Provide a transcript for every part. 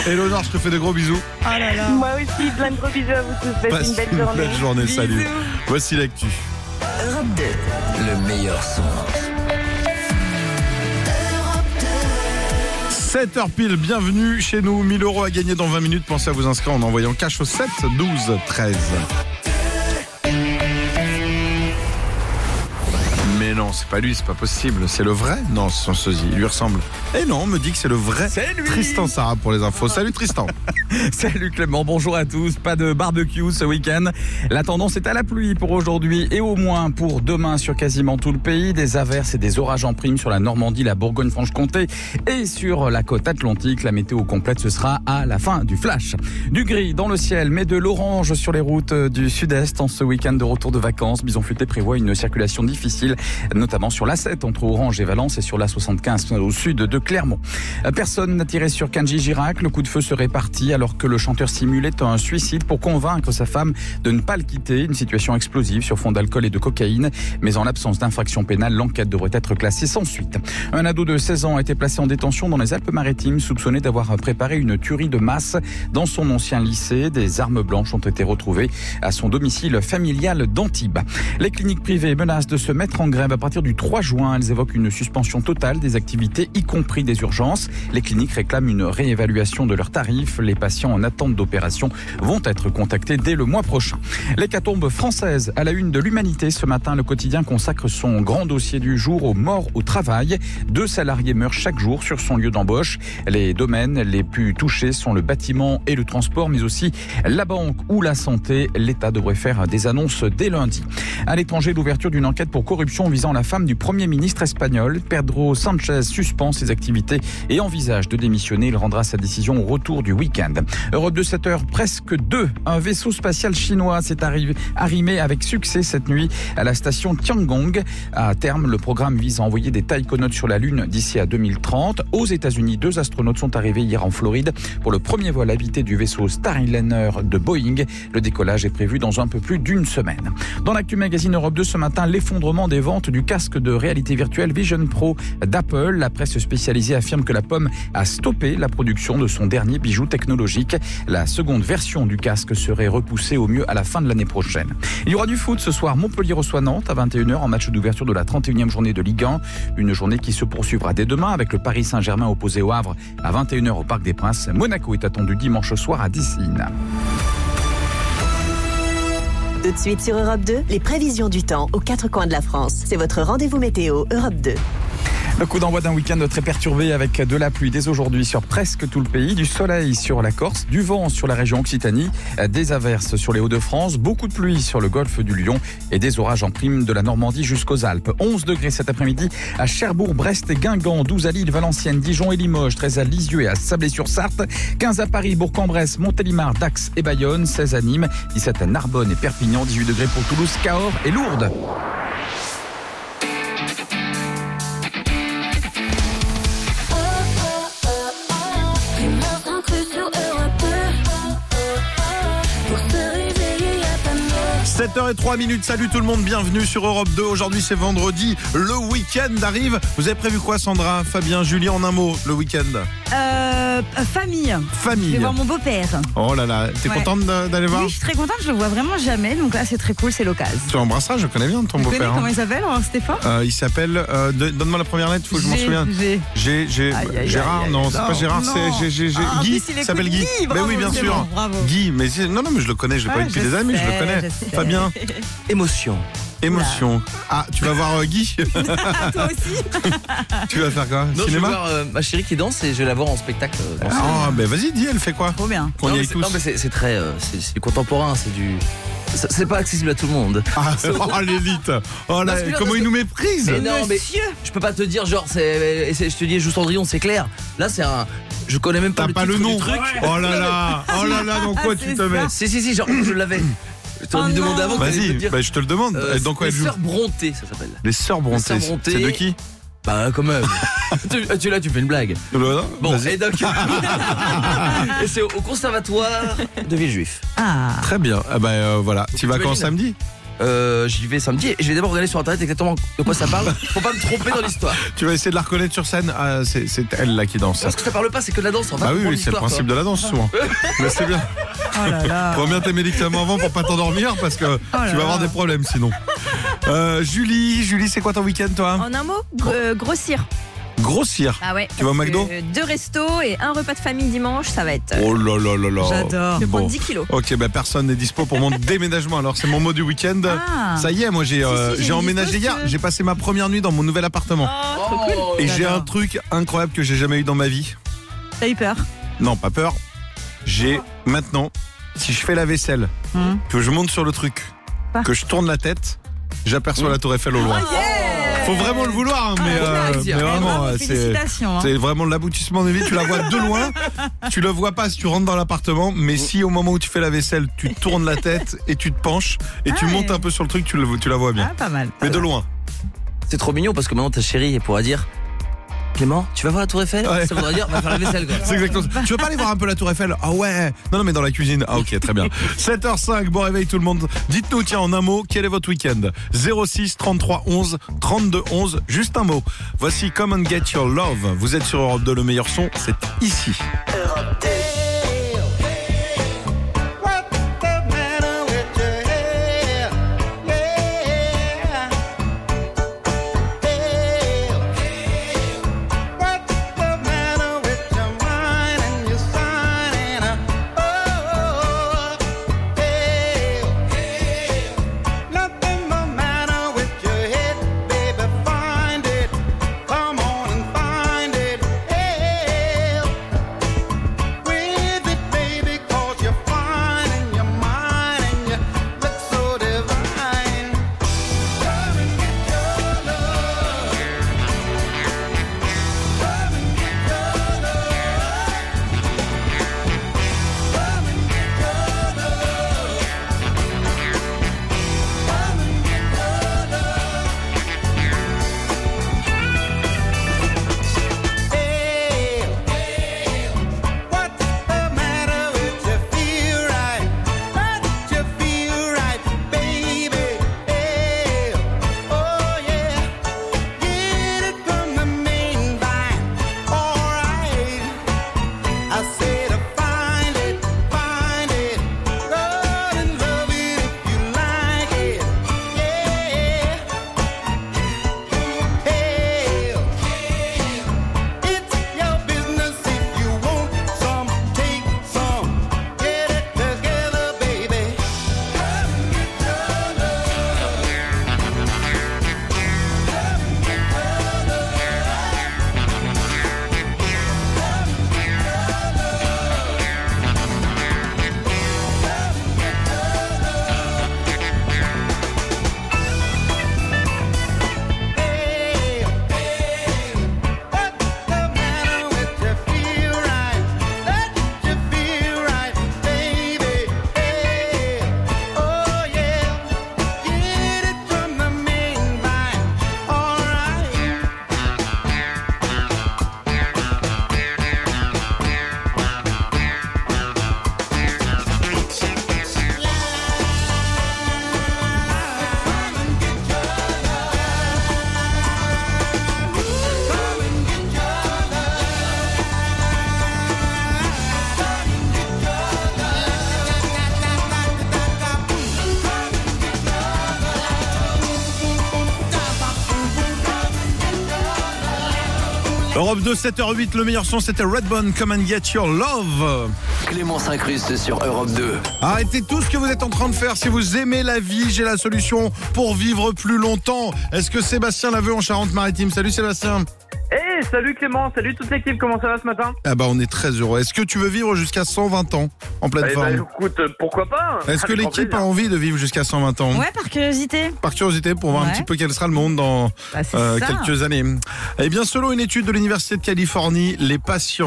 Eleonore, je te fais de gros bisous. Oh là là. Moi aussi, plein de gros bisous à vous tous. Passez une belle journée. Belle journée, Bisous. salut. Voici l'actu. Europe 2, le meilleur son. 7h pile, bienvenue chez nous. 1000 € à gagner dans 20 minutes. Pensez à vous inscrire en envoyant cash au 7 12 13. Mais non, c'est pas lui, c'est pas possible. C'est le vrai? Non, c'est son sosie, il lui ressemble. Et non, on me dit que c'est le vrai Tristan Sarah pour les infos. Salut Tristan. Salut Clément, bonjour à tous. Pas de barbecue ce week-end. La tendance est à la pluie pour aujourd'hui et au moins pour demain sur quasiment tout le pays. Des averses et des orages en prime sur la Normandie, la Bourgogne-Franche-Comté et sur la côte atlantique. La météo complète, ce sera à la fin du flash. Du gris dans le ciel, mais de l'orange sur les routes du sud-est en ce week-end de retour de vacances. Bison Futé prévoit une circulation difficile, notamment sur l'A7 entre Orange et Valence et sur l'A75 au sud de Clermont. Personne n'a tiré sur Kenji Girac. Le coup de feu serait parti alors que le chanteur simulait un suicide pour convaincre sa femme de ne pas le quitter. Une situation explosive sur fond d'alcool et de cocaïne. Mais en l'absence d'infraction pénale, l'enquête devrait être classée sans suite. Un ado de 16 ans a été placé en détention dans les Alpes-Maritimes, soupçonné d'avoir préparé une tuerie de masse dans son ancien lycée. Des armes blanches ont été retrouvées à son domicile familial d'Antibes. Les cliniques privées menacent de se mettre en grève à partir du 3 juin. Elles évoquent une suspension totale des activités, y compris des urgences. Les cliniques réclament une réévaluation de leurs tarifs. Les patients en attente d'opération vont être contactés dès le mois prochain. L'hécatombe française à la une de l'Humanité. Ce matin, le quotidien consacre son grand dossier du jour aux morts au travail. 2 salariés meurent chaque jour sur son lieu d'embauche. Les domaines les plus touchés sont le bâtiment et le transport, mais aussi la banque ou la santé. L'État devrait faire des annonces dès lundi. À l'étranger, l'ouverture d'une enquête pour corruption visant la femme du Premier ministre espagnol. Pedro Sanchez suspend ses activités et envisage de démissionner. Il rendra sa décision au retour du week-end. Europe de 7h, presque 2. Un vaisseau spatial chinois s'est arrimé avec succès cette nuit à la station Tiangong. À terme, le programme vise à envoyer des taïkonautes sur la Lune d'ici à 2030. Aux États-Unis, 2 astronautes sont arrivés hier en Floride pour le premier vol habité du vaisseau Starliner de Boeing. Le décollage est prévu dans un peu plus d'une semaine. Dans l'actu magazine Europe 2 ce matin, l'effondrement des ventes du casque de réalité virtuelle Vision Pro d'Apple. La presse spécialisée affirme que la pomme a stoppé la production de son dernier bijou technologique. La seconde version du casque serait repoussée au mieux à la fin de l'année prochaine. Il y aura du foot ce soir. Montpellier reçoit Nantes à 21h en match d'ouverture de la 31e journée de Ligue 1. Une journée qui se poursuivra dès demain avec le Paris Saint-Germain opposé au Havre à 21h au Parc des Princes. Monaco est attendu dimanche soir à Dessines. Tout de suite sur Europe 2, les prévisions du temps aux 4 coins de la France. C'est votre rendez-vous météo Europe 2. Le coup d'envoi d'un week-end très perturbé avec de la pluie dès aujourd'hui sur presque tout le pays, du soleil sur la Corse, du vent sur la région Occitanie, des averses sur les Hauts-de-France, beaucoup de pluie sur le golfe du Lion et des orages en prime de la Normandie jusqu'aux Alpes. 11 degrés cet après-midi à Cherbourg, Brest et Guingamp, 12 à Lille, Valenciennes, Dijon et Limoges, 13 à Lisieux et à Sablé-sur-Sarthe, 15 à Paris, Bourg-en-Bresse, Montélimar, Dax et Bayonne, 16 à Nîmes, 17 à Narbonne et Perpignan, 18 degrés pour Toulouse, Cahors et Lourdes. Pour se réveiller, y'a pas mieux. 7h03, salut tout le monde, bienvenue sur Europe 2. Aujourd'hui c'est vendredi, le week-end arrive. Vous avez prévu quoi Sandra, Fabien, Julie, en un mot, le week-end? Famille. Je vais voir mon beau-père. Oh là là, t'es contente d'aller voir? Oui, je suis très contente, je le vois vraiment jamais, donc là c'est très cool, c'est l'occasion. Tu l'embrasseras, je connais bien ton beau-père. Comment il s'appelle, Stéphane? Il s'appelle, donne-moi la première lettre, faut que je m'en souvienne. Gérard, non, c'est pas Gérard, c'est Guy, il s'appelle Guy. Mais oui, bien sûr. Guy, mais non, mais je le connais, je l'ai pas eu depuis des années, mais je le connais. Fabien. Émotion. Ah, tu vas voir Guy? Toi aussi. Tu vas faire quoi? Non, Cinéma? je vais voir ma chérie qui danse et je vais la voir en spectacle. Ah, ben vas-y, dis, elle fait quoi? Trop bien. Qu'on y aille tous. Non, mais c'est très c'est du contemporain, c'est du. C'est pas accessible à tout le monde. Ah, oh l'élite. Oh là, comment il nous méprise. Mais non, mais je peux pas te dire genre je te dis Joue Cendrillon, c'est clair. Là c'est un. Je connais même pas T'as le pas le nom. titre du truc. Oh là là, dans quoi tu te mets? Si, genre je l'avais. Je t'en ai demandé avant. Vas-y, je te le demande. Dans quoi elle joue? Les Sœurs Brontë, ça s'appelle. Les Sœurs Brontë. C'est de qui? Bah quand même. tu fais une blague. Bon, et donc et c'est au conservatoire de Villejuif. Ah. Très bien. Voilà. Tu vas quand samedi? j'y vais samedi et je vais d'abord regarder sur internet exactement de quoi ça parle pour pas me tromper dans l'histoire. Tu vas essayer de la reconnaître sur scène. C'est elle là qui danse. Parce que ça parle pas, c'est que de la danse. Ah oui, c'est le principe de la danse souvent. Mais c'est bien. Oh là là. Prends bien tes médicaments avant pour pas t'endormir parce que tu vas avoir des problèmes sinon. Julie, c'est quoi ton week-end toi? En un mot, grossir. Grossir. Ah ouais. Tu vas au McDo? 2 restos et un repas de famille dimanche, ça va être. Oh là là là là. J'adore. Je vais prendre 10 kilos. Ok, personne n'est dispo pour mon déménagement. Alors c'est mon mot du week-end. Ah. Ça y est, moi j'ai emménagé hier. J'ai passé ma première nuit dans mon nouvel appartement. Oh, trop cool. Et j'ai un truc incroyable que j'ai jamais eu dans ma vie. T'as eu peur? Non, pas peur. J'ai maintenant, si je fais la vaisselle, que je monte sur le truc, que je tourne la tête, j'aperçois la Tour Eiffel au loin. Oh yeah. Faut vraiment le vouloir, mais vraiment, c'est vraiment l'aboutissement de vie. Tu la vois de loin, tu le vois pas si tu rentres dans l'appartement, mais si au moment où tu fais la vaisselle, tu tournes la tête et tu te penches et tu montes un peu sur le truc, tu la vois bien. Ah, pas mal. Mais de loin. C'est trop mignon parce que maintenant ta chérie elle pourra dire Clément, tu vas voir la Tour Eiffel? Ouais. Ça voudrait dire va faire la vaisselle quoi. C'est exactement ça. Tu veux pas aller voir un peu la Tour Eiffel? Ah ouais. Non mais dans la cuisine. Ah ok, très bien. 7h05, bon réveil tout le monde. Dites-nous tiens en un mot, quel est votre week-end? 06 33 11 32 11, juste un mot. Voici Come and Get Your Love. Vous êtes sur Europe 2, le meilleur son, c'est ici. Europe 2. Europe 2, 7h08, le meilleur son c'était Redbone, Come and Get Your Love. Clément s'incruste sur Europe 2. Arrêtez tout ce que vous êtes en train de faire. Si vous aimez la vie, j'ai la solution pour vivre plus longtemps. Est-ce que Sébastien la veut en Charente-Maritime? Salut Sébastien. Hey, salut Clément, salut toute l'équipe, comment ça va ce matin? On est très heureux. Est-ce que tu veux vivre jusqu'à 120 ans en pleine forme? Écoute, pourquoi pas? Est-ce que l'équipe a envie de vivre jusqu'à 120 ans? Ouais, par curiosité. Par curiosité, pour voir un petit peu quel sera le monde dans quelques années. Eh bien, selon une étude de l'Université de Californie, les patients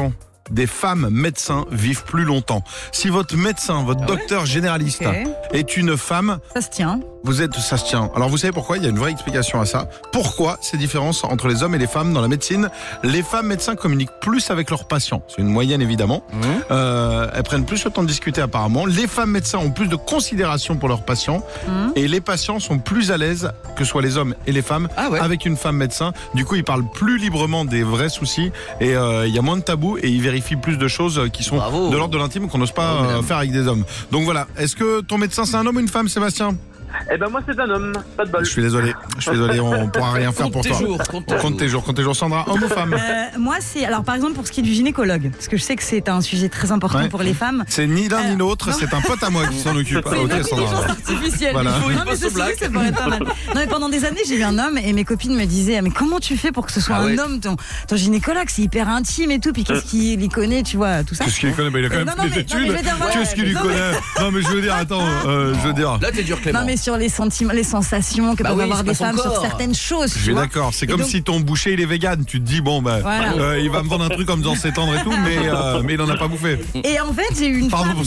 des femmes médecins vivent plus longtemps. Si votre médecin, votre docteur généraliste est une femme... Ça se tient. Ça se tient. Alors vous savez pourquoi? Il y a une vraie explication à ça. Pourquoi ces différences entre les hommes et les femmes dans la médecine? Les femmes médecins communiquent plus avec leurs patients. C'est une moyenne évidemment. Elles prennent plus le temps de discuter apparemment. Les femmes médecins ont plus de considération pour leurs patients. Et les patients sont plus à l'aise, que ce soit les hommes et les femmes, avec une femme médecin. Du coup, ils parlent plus librement des vrais soucis. Et il y a moins de tabous et ils vérifient plus de choses qui sont de l'ordre de l'intime qu'on n'ose pas faire avec des hommes. Donc voilà. Est-ce que ton médecin c'est un homme ou une femme, Sébastien? Eh ben moi c'est un homme, pas de bol. Je suis désolé, on pourra rien faire pour toi. Compte tes jours. Sandra, homme ou femme? Moi c'est, alors par exemple pour ce qui est du gynécologue, parce que je sais que c'est un sujet très important pour les femmes. C'est ni l'un ni l'autre, c'est un pote à moi qui s'en occupe. C'est Sandra. Artificielle. Voilà. Non mais ça pourrait être pas mal. Non mais pendant des années j'ai eu un homme et mes copines me disaient mais comment tu fais pour que ce soit un homme ton gynécologue, c'est hyper intime et tout, puis qu'est-ce qu'il y connaît, tu vois, tout ça. Qu'est-ce qu'il connaît? Il a quand même fait des études. Qu'est-ce qu'il y connaît? Non mais je veux dire, attends, Là t'es dur, Clément. Non mais sur les sentiments, les sensations que peuvent avoir des femmes sur certaines choses. Je suis d'accord. C'est comme si ton boucher il est vegan. Tu te dis bon il va me vendre un truc en me disant s'étendre et tout, mais il en a pas bouffé. Et en fait j'ai eu une femme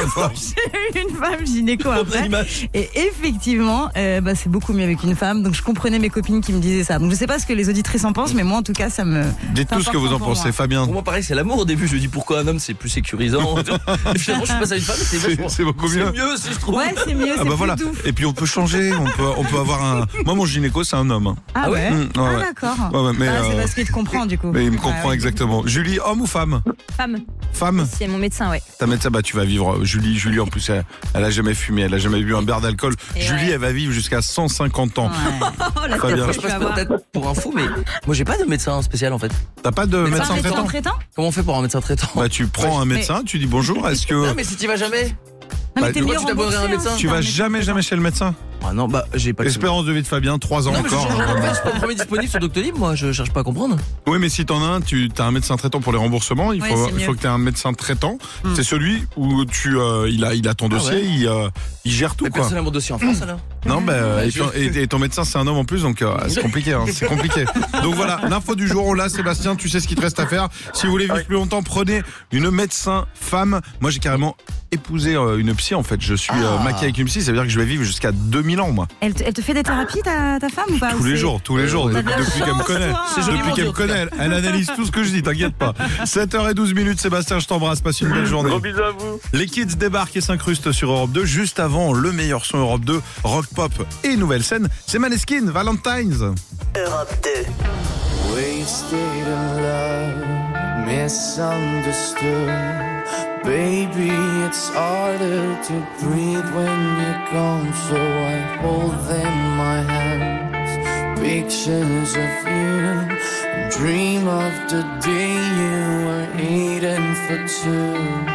gynéco après. Et effectivement, c'est beaucoup mieux avec une femme. Donc je comprenais mes copines qui me disaient ça. Donc je sais pas ce que les auditrices en pensent, mais moi en tout cas ça me. Dites tout ce que vous en pensez, Fabien. Pour moi pareil, c'est l'amour au début. Je me dis pourquoi un homme c'est plus sécurisant. Et finalement je suis passé à une femme, c'est beaucoup mieux. C'est mieux si je trouve. Ouais, c'est mieux. Voilà. Et puis on peut changer. On peut avoir un. Moi, mon gynéco, c'est un homme. Ah ouais. D'accord. Mais c'est parce qu'il te comprend du coup. Mais il me comprend exactement. Julie, homme ou femme? Femme. C'est mon médecin, ouais. Ta médecin, tu vas vivre. Julie, en plus, elle a jamais fumé, elle a jamais bu un verre d'alcool. Julie, elle va vivre jusqu'à 150 ans. Je passe peut-être pour un fou, mais moi, j'ai pas de médecin spécial en fait. T'as pas de médecin traitant? Comment on fait pour un médecin traitant? Tu prends un médecin, tu dis bonjour. Est-ce que? Non, mais si tu vas jamais. Tu t'abonnerais à un médecin? Tu vas jamais chez le médecin? Ah non, j'ai pas. Espérance de vie de Fabien, 3 ans encore. Je suis pas le premier disponible sur Doctolib, moi, je cherche pas à comprendre. Oui, mais si t'en as un, t'as un médecin traitant pour les remboursements. Il faut que t'aies un médecin traitant. C'est celui où il a ton dossier, il gère tout. Mais personne n'a mon dossier en France alors? Non, et ton médecin c'est un homme en plus, donc c'est compliqué. C'est compliqué. Donc voilà, l'info du jour, on l'a, Sébastien, tu sais ce qu'il te reste à faire. Si vous voulez vivre plus longtemps, prenez une médecin femme. Moi, j'ai carrément épousé une psy en fait. Je suis maquillé avec une psy, ça veut dire que je vais vivre jusqu'à 2000 ans moi. Elle te fait des thérapies ta femme ou pas? Tous les jours, depuis qu'elle me connaît. Depuis qu'elle me connaît, elle analyse tout ce que je dis, t'inquiète pas. 7h12, Sébastien, je t'embrasse, passe une belle journée. Gros bisous à vous. Les kids débarquent et s'incrustent sur Europe 2, juste avant le meilleur son Europe 2, rock pop et nouvelle scène, c'est Maneskin, Valentine's. Europe 2. Wasted in love, misunderstood. Baby, it's harder to breathe when you're gone, so I hold in my hands pictures of you, and dream of the day you were eating for two.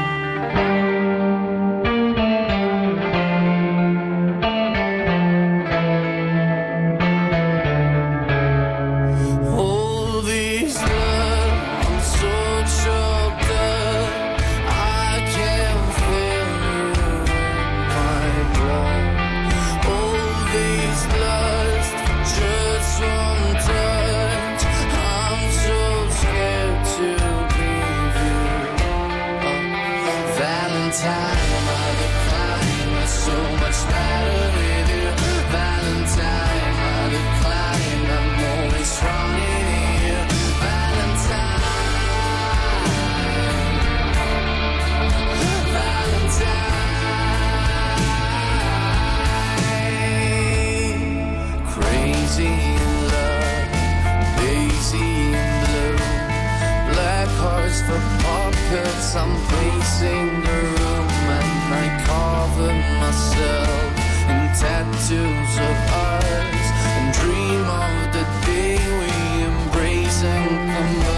I'm pacing the room and I cover myself in tattoos of ours and dream of the day we embrace and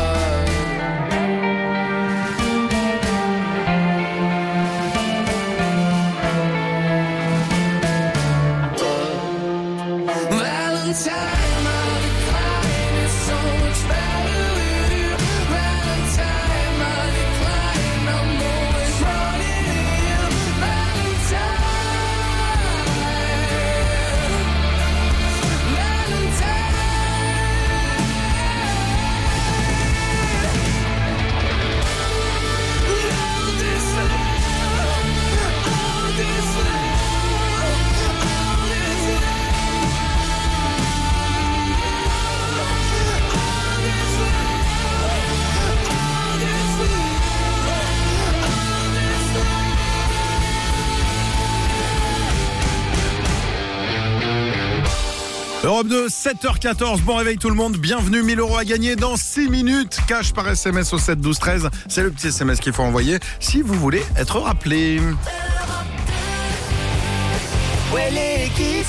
combine. Valentine. Europe 2, 7h14, bon réveil tout le monde, bienvenue, 1000 € à gagner dans 6 minutes, cash par SMS au 7 12 13, c'est le petit SMS qu'il faut envoyer si vous voulez être rappelé. Ouais, l'équipe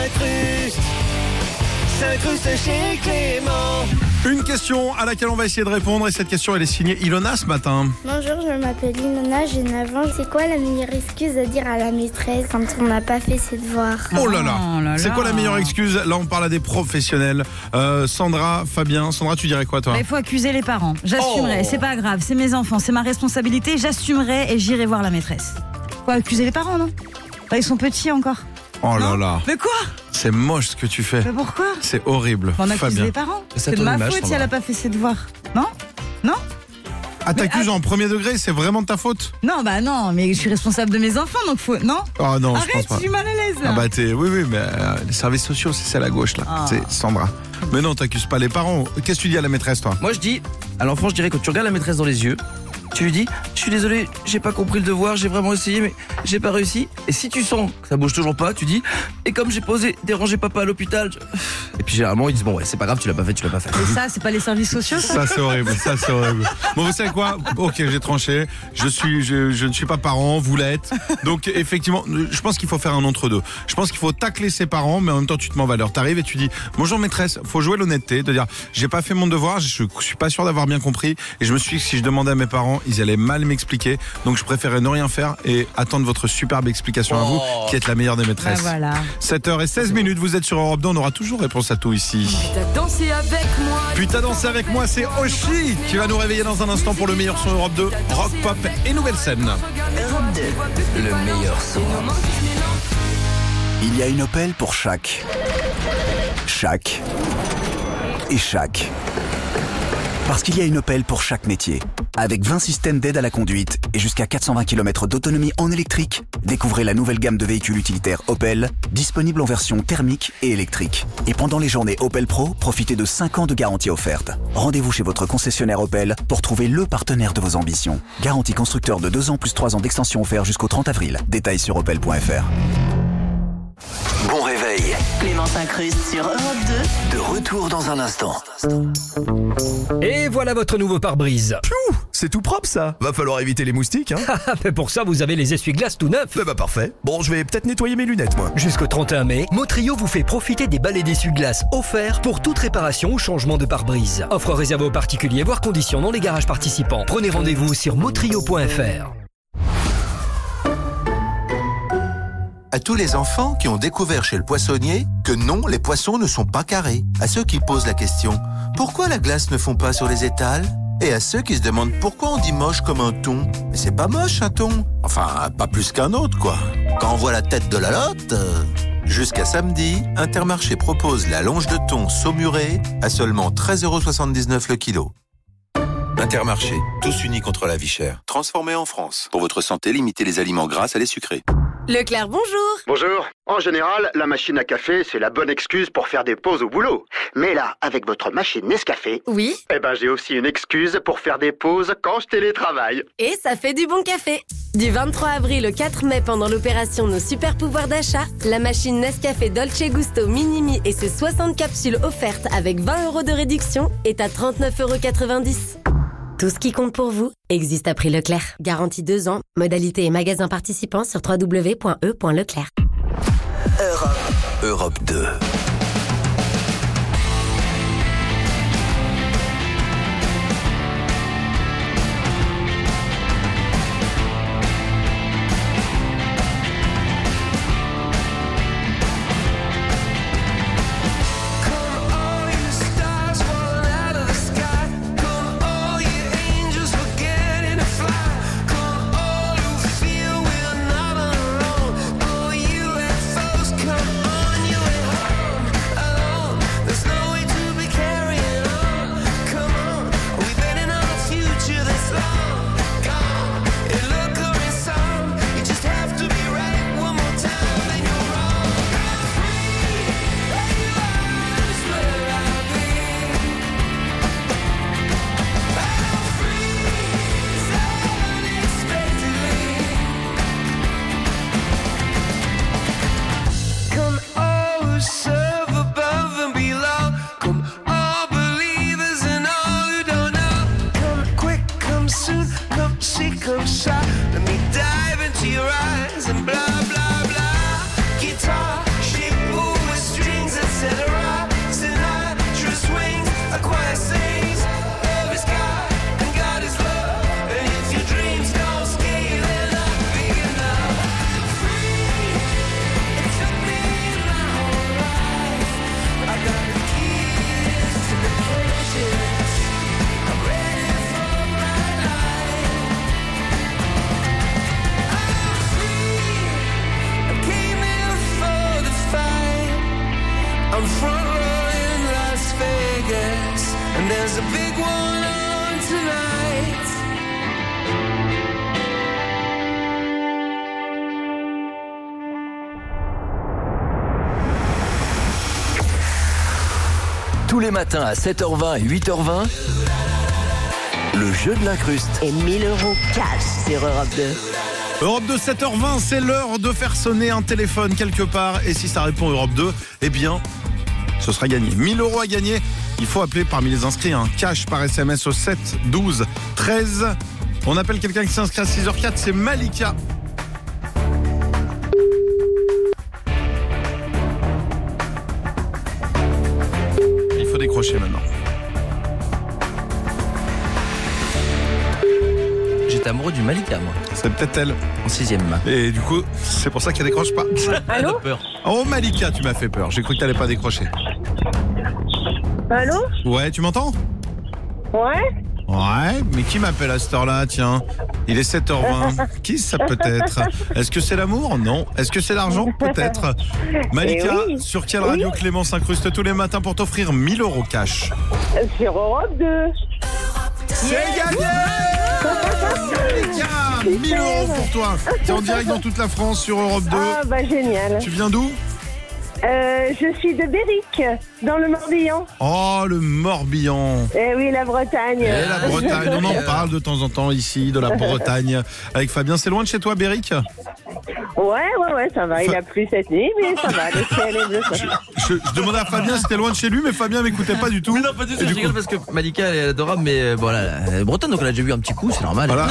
s'incruste chez Clément. Une question à laquelle on va essayer de répondre et cette question elle est signée Ilona ce matin. Bonjour, je m'appelle Ilona, j'ai 9 ans. C'est quoi la meilleure excuse à dire à la maîtresse quand on n'a pas fait ses devoirs? Oh là là, c'est quoi la meilleure excuse? Là on parle à des professionnels. Sandra, Fabien, Sandra tu dirais quoi toi? Il faut accuser les parents, j'assumerai, c'est pas grave, c'est mes enfants, c'est ma responsabilité, j'assumerai et j'irai voir la maîtresse. Faut accuser les parents, non? Ils sont petits encore. Oh là là. Mais quoi? C'est moche ce que tu fais. Mais pourquoi? C'est horrible. On accuse les parents. C'est de ma faute si elle a pas fait ses devoirs. Non? Ah, t'accuses en premier degré, c'est vraiment de ta faute? Non, bah non, mais je suis responsable de mes enfants, donc faut... Non? Oh non, arrête, je pense pas. Je suis mal à l'aise là. Ah bah oui, mais les services sociaux, c'est celle à gauche là. C'est Sandra. Mais non, t'accuses pas les parents. Qu'est-ce que tu dis à la maîtresse toi? Moi je dis, à l'enfant je dirais quand tu regardes la maîtresse dans les yeux, tu lui dis, je suis désolé, j'ai pas compris le devoir, j'ai vraiment essayé mais j'ai pas réussi. Et si tu sens que ça bouge toujours pas, tu dis, et comme j'ai dérangé papa à l'hôpital, et puis généralement ils disent, bon ouais c'est pas grave, tu l'as pas fait. Et ça c'est pas les services sociaux ça? Ça c'est horrible, Bon vous savez quoi? Ok, j'ai tranché, je ne suis pas parent, vous l'êtes. Donc effectivement, je pense qu'il faut faire un entre-deux. Je pense qu'il faut tacler ses parents, mais en même temps tu te mets en valeur. T'arrives et tu dis, bonjour maîtresse, faut jouer l'honnêteté, de dire, j'ai pas fait mon devoir, je suis pas sûr d'avoir bien compris, et je me suis dit que si je demandais à mes parents, ils allaient mal m'expliquer, donc je préférais ne rien faire et attendre votre superbe explication à vous, qui êtes la meilleure des maîtresses. Voilà. 7h16, vous êtes sur Europe 2, on aura toujours réponse à tout ici. T'as dansé avec moi. Puis t'as dansé avec moi, c'est Oshi qui va nous réveiller dans un instant pour le meilleur son Europe 2, rock, pop et nouvelle scène. Europe 2, le meilleur son. Il y a une Opel pour chaque et chaque. Parce qu'il y a une Opel pour chaque métier. Avec 20 systèmes d'aide à la conduite et jusqu'à 420 km d'autonomie en électrique, découvrez la nouvelle gamme de véhicules utilitaires Opel, disponible en version thermique et électrique. Et pendant les journées Opel Pro, profitez de 5 ans de garantie offerte. Rendez-vous chez votre concessionnaire Opel pour trouver le partenaire de vos ambitions. Garantie constructeur de 2 ans plus 3 ans d'extension offert jusqu'au 30 avril. Détails sur opel.fr. Bon réveil. Clément s'incruste sur Europe 2. De retour dans un instant. Et voilà votre nouveau pare-brise. Piou, c'est tout propre ça. Va falloir éviter les moustiques hein. Mais pour ça vous avez les essuie-glaces tout neufs. Bah parfait. Bon, je vais peut-être nettoyer mes lunettes moi. Jusqu'au 31 mai, Motrio vous fait profiter des balais d'essuie-glaces offerts pour toute réparation ou changement de pare-brise. Offre réservée aux particuliers, voire conditions dans les garages participants. Prenez rendez-vous sur motrio.fr. À tous les enfants qui ont découvert chez le poissonnier que non, les poissons ne sont pas carrés. À ceux qui posent la question, pourquoi la glace ne fond pas sur les étals? Et à ceux qui se demandent pourquoi on dit moche comme un thon. Mais c'est pas moche un thon. Enfin, pas plus qu'un autre quoi. Quand on voit la tête de la lotte... Jusqu'à samedi, Intermarché propose la longe de thon saumurée à seulement 13,79 € le kilo. Intermarché, tous unis contre la vie chère. Transformé en France. Pour votre santé, limitez les aliments gras à les sucrés. Leclerc, bonjour. Bonjour. En général, la machine à café, c'est la bonne excuse pour faire des pauses au boulot. Mais là, avec votre machine Nescafé... Oui. Eh ben, j'ai aussi une excuse pour faire des pauses quand je télétravaille. Et ça fait du bon café. Du 23 avril au 4 mai, pendant l'opération Nos Super Pouvoirs d'achat, la machine Nescafé Dolce Gusto Minimi et ses 60 capsules offertes avec 20 € de réduction est à 39,90 €. Tout ce qui compte pour vous existe à prix Leclerc. Garantie 2 ans. Modalité et magasins participants sur www.e.leclerc. Europe 2. Tous les matins à 7h20 et 8h20, le jeu de l'incruste. Et 1000 € cash sur Europe 2. Europe 2, 7h20, c'est l'heure de faire sonner un téléphone quelque part. Et si ça répond Europe 2, eh bien, ce sera gagné. 1000 € à gagner. Il faut appeler parmi les inscrits un cash par SMS au 7 12 13. On appelle quelqu'un qui s'inscrit à 6h04, c'est Malika. Il faut décrocher maintenant. J'étais amoureux du Malika, moi. C'est peut-être elle. En 6e. Et du coup, c'est pour ça qu'elle décroche pas. Allô ? Oh Malika, tu m'as fait peur. J'ai cru que t'allais pas décrocher. Allô ? Ouais, tu m'entends ? Ouais ? Ouais, mais qui m'appelle à cette heure-là, tiens ? Il est 7h20. Qui ça peut être ? Est-ce que c'est l'amour ? Non. Est-ce que c'est l'argent ? Peut-être. Malika, oui. sur quelle radio Clément s'incruste tous les matins pour t'offrir 1000 € cash ? Sur Europe 2. C'est gagné ! Malika, 1000 € pour toi. T'es en direct dans toute la France sur Europe 2. Ah bah génial. Tu viens d'où ? Je suis de Berrick, dans le Morbihan. Oh, le Morbihan. Eh oui, la Bretagne. Et la Bretagne, on en parle de temps en temps ici, de la Bretagne. Avec Fabien, c'est loin de chez toi, Berrick ? Ouais, ça va. Il a plu cette nuit, mais ça va. Le ciel est bleu. Je demandais à Fabien si c'était loin de chez lui, mais Fabien m'écoutait pas du tout. Mais non, pas du tout. Je rigole parce que Malika elle est adorable, mais voilà, elle est bretonne, donc elle a déjà vu un petit coup, c'est normal. Voilà.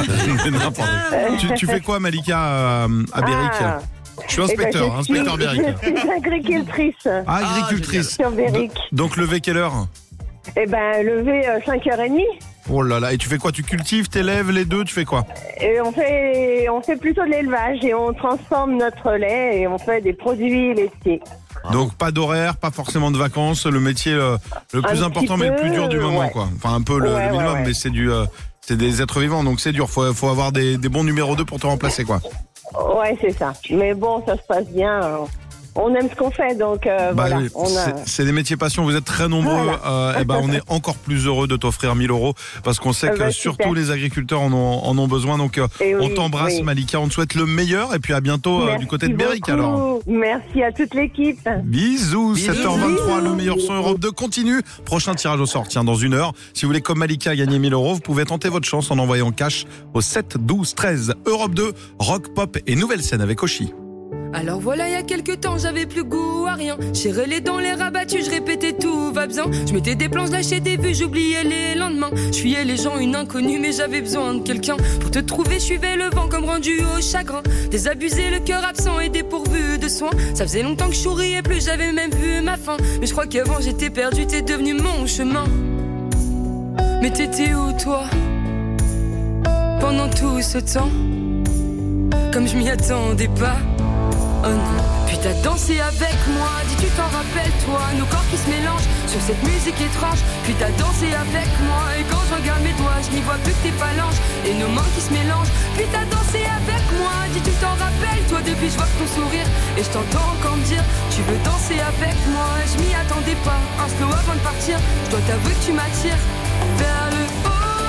tu fais quoi, Malika, à Berrick ? Je suis inspecteur, inspecteur Berrick. Je suis agricultrice. Agricultrice. Sur Berrick. Donc lever quelle heure ? Eh ben, lever 5h30. Oh là là, et tu fais quoi ? Tu cultives, t'élèves les deux, tu fais quoi ? Et on fait plutôt de l'élevage et on transforme notre lait et on fait des produits laitiers. Donc pas d'horaire, pas forcément de vacances, le métier le plus important mais le plus dur du moment, quoi. Enfin un peu le minimum, mais c'est des êtres vivants, donc c'est dur. Faut avoir des bons numéros 2 pour te remplacer, quoi. Ouais, c'est ça. Mais bon, ça se passe bien. On aime ce qu'on fait, donc voilà. Oui. C'est des métiers passion. Vous êtes très nombreux. Voilà. On est encore plus heureux de t'offrir 1000 € parce qu'on sait que surtout les agriculteurs en ont besoin. Donc on t'embrasse, Malika. On te souhaite le meilleur et puis à bientôt du côté de Berrick. Alors. Merci à toute l'équipe. Bisous. 7h23, le meilleur son Europe 2 continue. Prochain tirage au sort, tiens, dans 1 heure. Si vous voulez comme Malika gagner 1000 €, vous pouvez tenter votre chance en envoyant cash au 7 12 13. Europe 2, rock, pop et nouvelle scène avec Oshi. Alors voilà, il y a quelques temps, j'avais plus goût à rien. J'ai les dents, les rabattus, je répétais tout va bien. Je mettais des plans, je lâchais des vues, j'oubliais les lendemains. Je fuyais les gens, une inconnue, mais j'avais besoin de quelqu'un. Pour te trouver, je suivais le vent comme rendu au chagrin. Désabusé, le cœur absent et dépourvu de soins. Ça faisait longtemps que je souriais plus, j'avais même vu ma fin. Mais je crois qu'avant j'étais perdu, t'es devenu mon chemin. Mais t'étais où toi ? Pendant tout ce temps, comme je m'y attendais pas. Oh non. Puis t'as dansé avec moi, dis tu t'en rappelles toi, nos corps qui se mélangent sur cette musique étrange. Puis t'as dansé avec moi et quand je regarde mes doigts, je n'y vois plus que tes phalanges et nos mains qui se mélangent. Puis t'as dansé avec moi, dis tu t'en rappelles toi, depuis je vois ton sourire et je t'entends encore me dire tu veux danser avec moi. Je m'y attendais pas, un slow avant de partir, je dois t'avouer que tu m'attires vers le haut.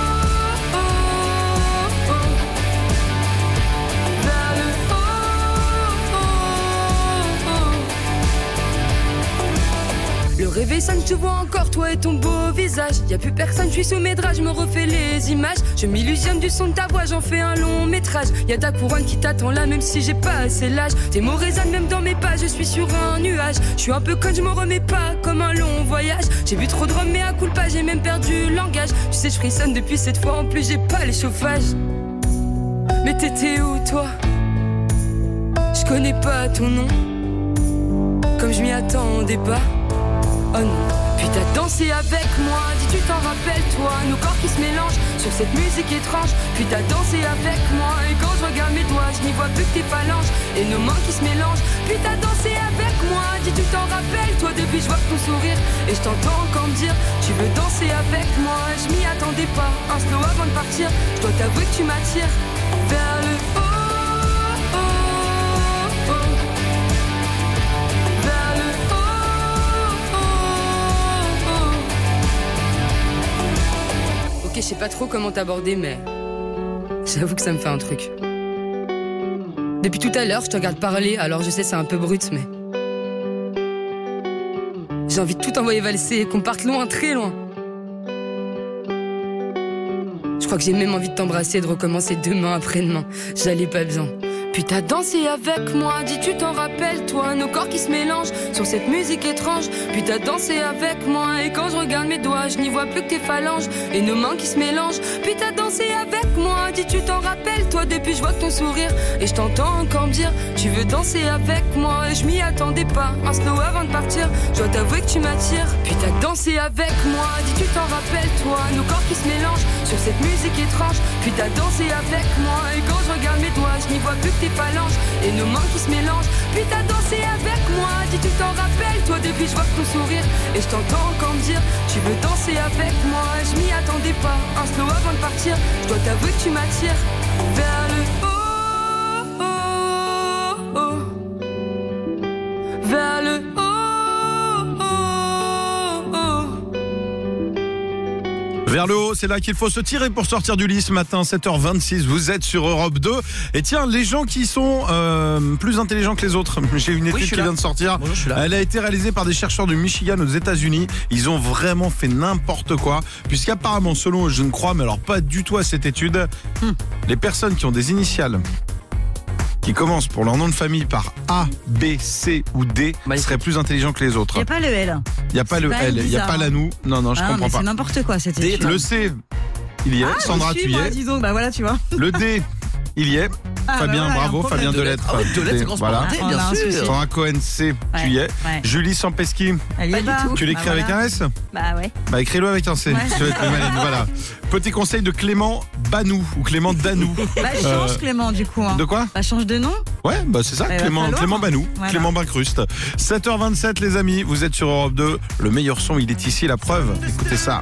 Le réveil sonne, je te vois encore, toi et ton beau visage. Y'a plus personne, je suis sous mes draps, je me refais les images. Je m'illusionne du son de ta voix, j'en fais un long métrage. Y'a ta couronne qui t'attend là, même si j'ai pas assez l'âge. Tes mots résonnent même dans mes pas, je suis sur un nuage. Je suis un peu conne, je me remets pas comme un long voyage. J'ai bu trop de rhum, mais à coup pas, j'ai même perdu le langage. Tu sais, je frissonne depuis cette fois, en plus j'ai pas les chauffages. Mais t'étais où toi ? Je connais pas ton nom, comme je m'y attendais pas. Oh non. Puis t'as dansé avec moi, dis tu t'en rappelles toi, nos corps qui se mélangent sur cette musique étrange. Puis t'as dansé avec moi et quand je regarde mes doigts, je n'y vois plus que tes phalanges et nos mains qui se mélangent. Puis t'as dansé avec moi, dis tu t'en rappelles toi, depuis je vois ton sourire et je t'entends encore me dire tu veux danser avec moi. Je m'y attendais pas, un slow avant de partir, je dois t'avouer que tu m'attires vers le haut. Je sais pas trop comment t'aborder, mais j'avoue que ça me fait un truc. Depuis tout à l'heure, je te regarde parler, alors je sais c'est un peu brut, mais J'ai envie de tout envoyer valser, qu'on parte loin, très loin. Je crois que j'ai même envie de t'embrasser, de recommencer demain, après-demain. J'allais pas bien. Puis t'as dansé avec moi, dis tu t'en rappelles toi, nos corps qui se mélangent sur cette musique étrange. Puis t'as dansé avec moi, et quand je regarde mes doigts, je n'y vois plus que tes phalanges et nos mains qui se mélangent. Puis t'as dansé avec moi, dis tu t'en rappelles toi, depuis je vois ton sourire et je t'entends encore me dire tu veux danser avec moi. Et je m'y attendais pas, un slow avant de partir, je dois t'avouer que tu m'attires. Puis t'as dansé avec moi, dis tu t'en rappelles toi, nos corps qui se mélangent sur cette musique étrange. Puis t'as dansé avec moi, et quand je regarde mes doigts, je n'y vois plus que tes phalanges et nos mains qui se mélangent. Puis t'as dansé avec moi, dis tu t'en rappelles toi, depuis je vois ton sourire et je t'entends encore me dire tu veux danser avec moi. Et je m'y attendais pas, un slow avant de partir, je dois t'avouer que tu m'attires vers le haut, vers le haut. Vers le haut, c'est là qu'il faut se tirer pour sortir du lit ce matin, 7h26, vous êtes sur Europe 2. Et tiens, les gens qui sont plus intelligents que les autres, j'ai une étude qui vient de sortir. Bonjour, elle a été réalisée par des chercheurs du Michigan aux États-Unis. Ils ont vraiment fait n'importe quoi, puisqu'apparemment, selon eux, je ne crois, mais alors pas du tout à cette étude, les personnes qui ont des initiales qui commencent pour leur nom de famille par A, B, C ou D seraient plus intelligents que les autres. Il n'y a pas le L. Il n'y a pas le L, il n'y a pas la nous. Non, je comprends pas. C'est n'importe quoi cette étude. Le C, il y est. Sandra, tu y es. Dis donc, bah voilà, tu vois. Le D, il y est. Fabien, bravo, Fabien Delettre. Ah oui, Delettre, c'est voilà. bien sûr. Sandra Cohen, C, tu y es. Julie Sampeschi, tu l'écris avec un S ? Bah ouais. Bah écris-le avec un C. Tu vas être plus maline, voilà. Petit conseil de Clément Banou ou Clément Danou. Bah change Clément du coup. Hein. De quoi ? Bah change de nom. Ouais, bah c'est ça, Clément Banou, voilà. Clément Bancruste. 7h27 les amis, vous êtes sur Europe 2. Le meilleur son, il est ici, la preuve. Écoutez ça.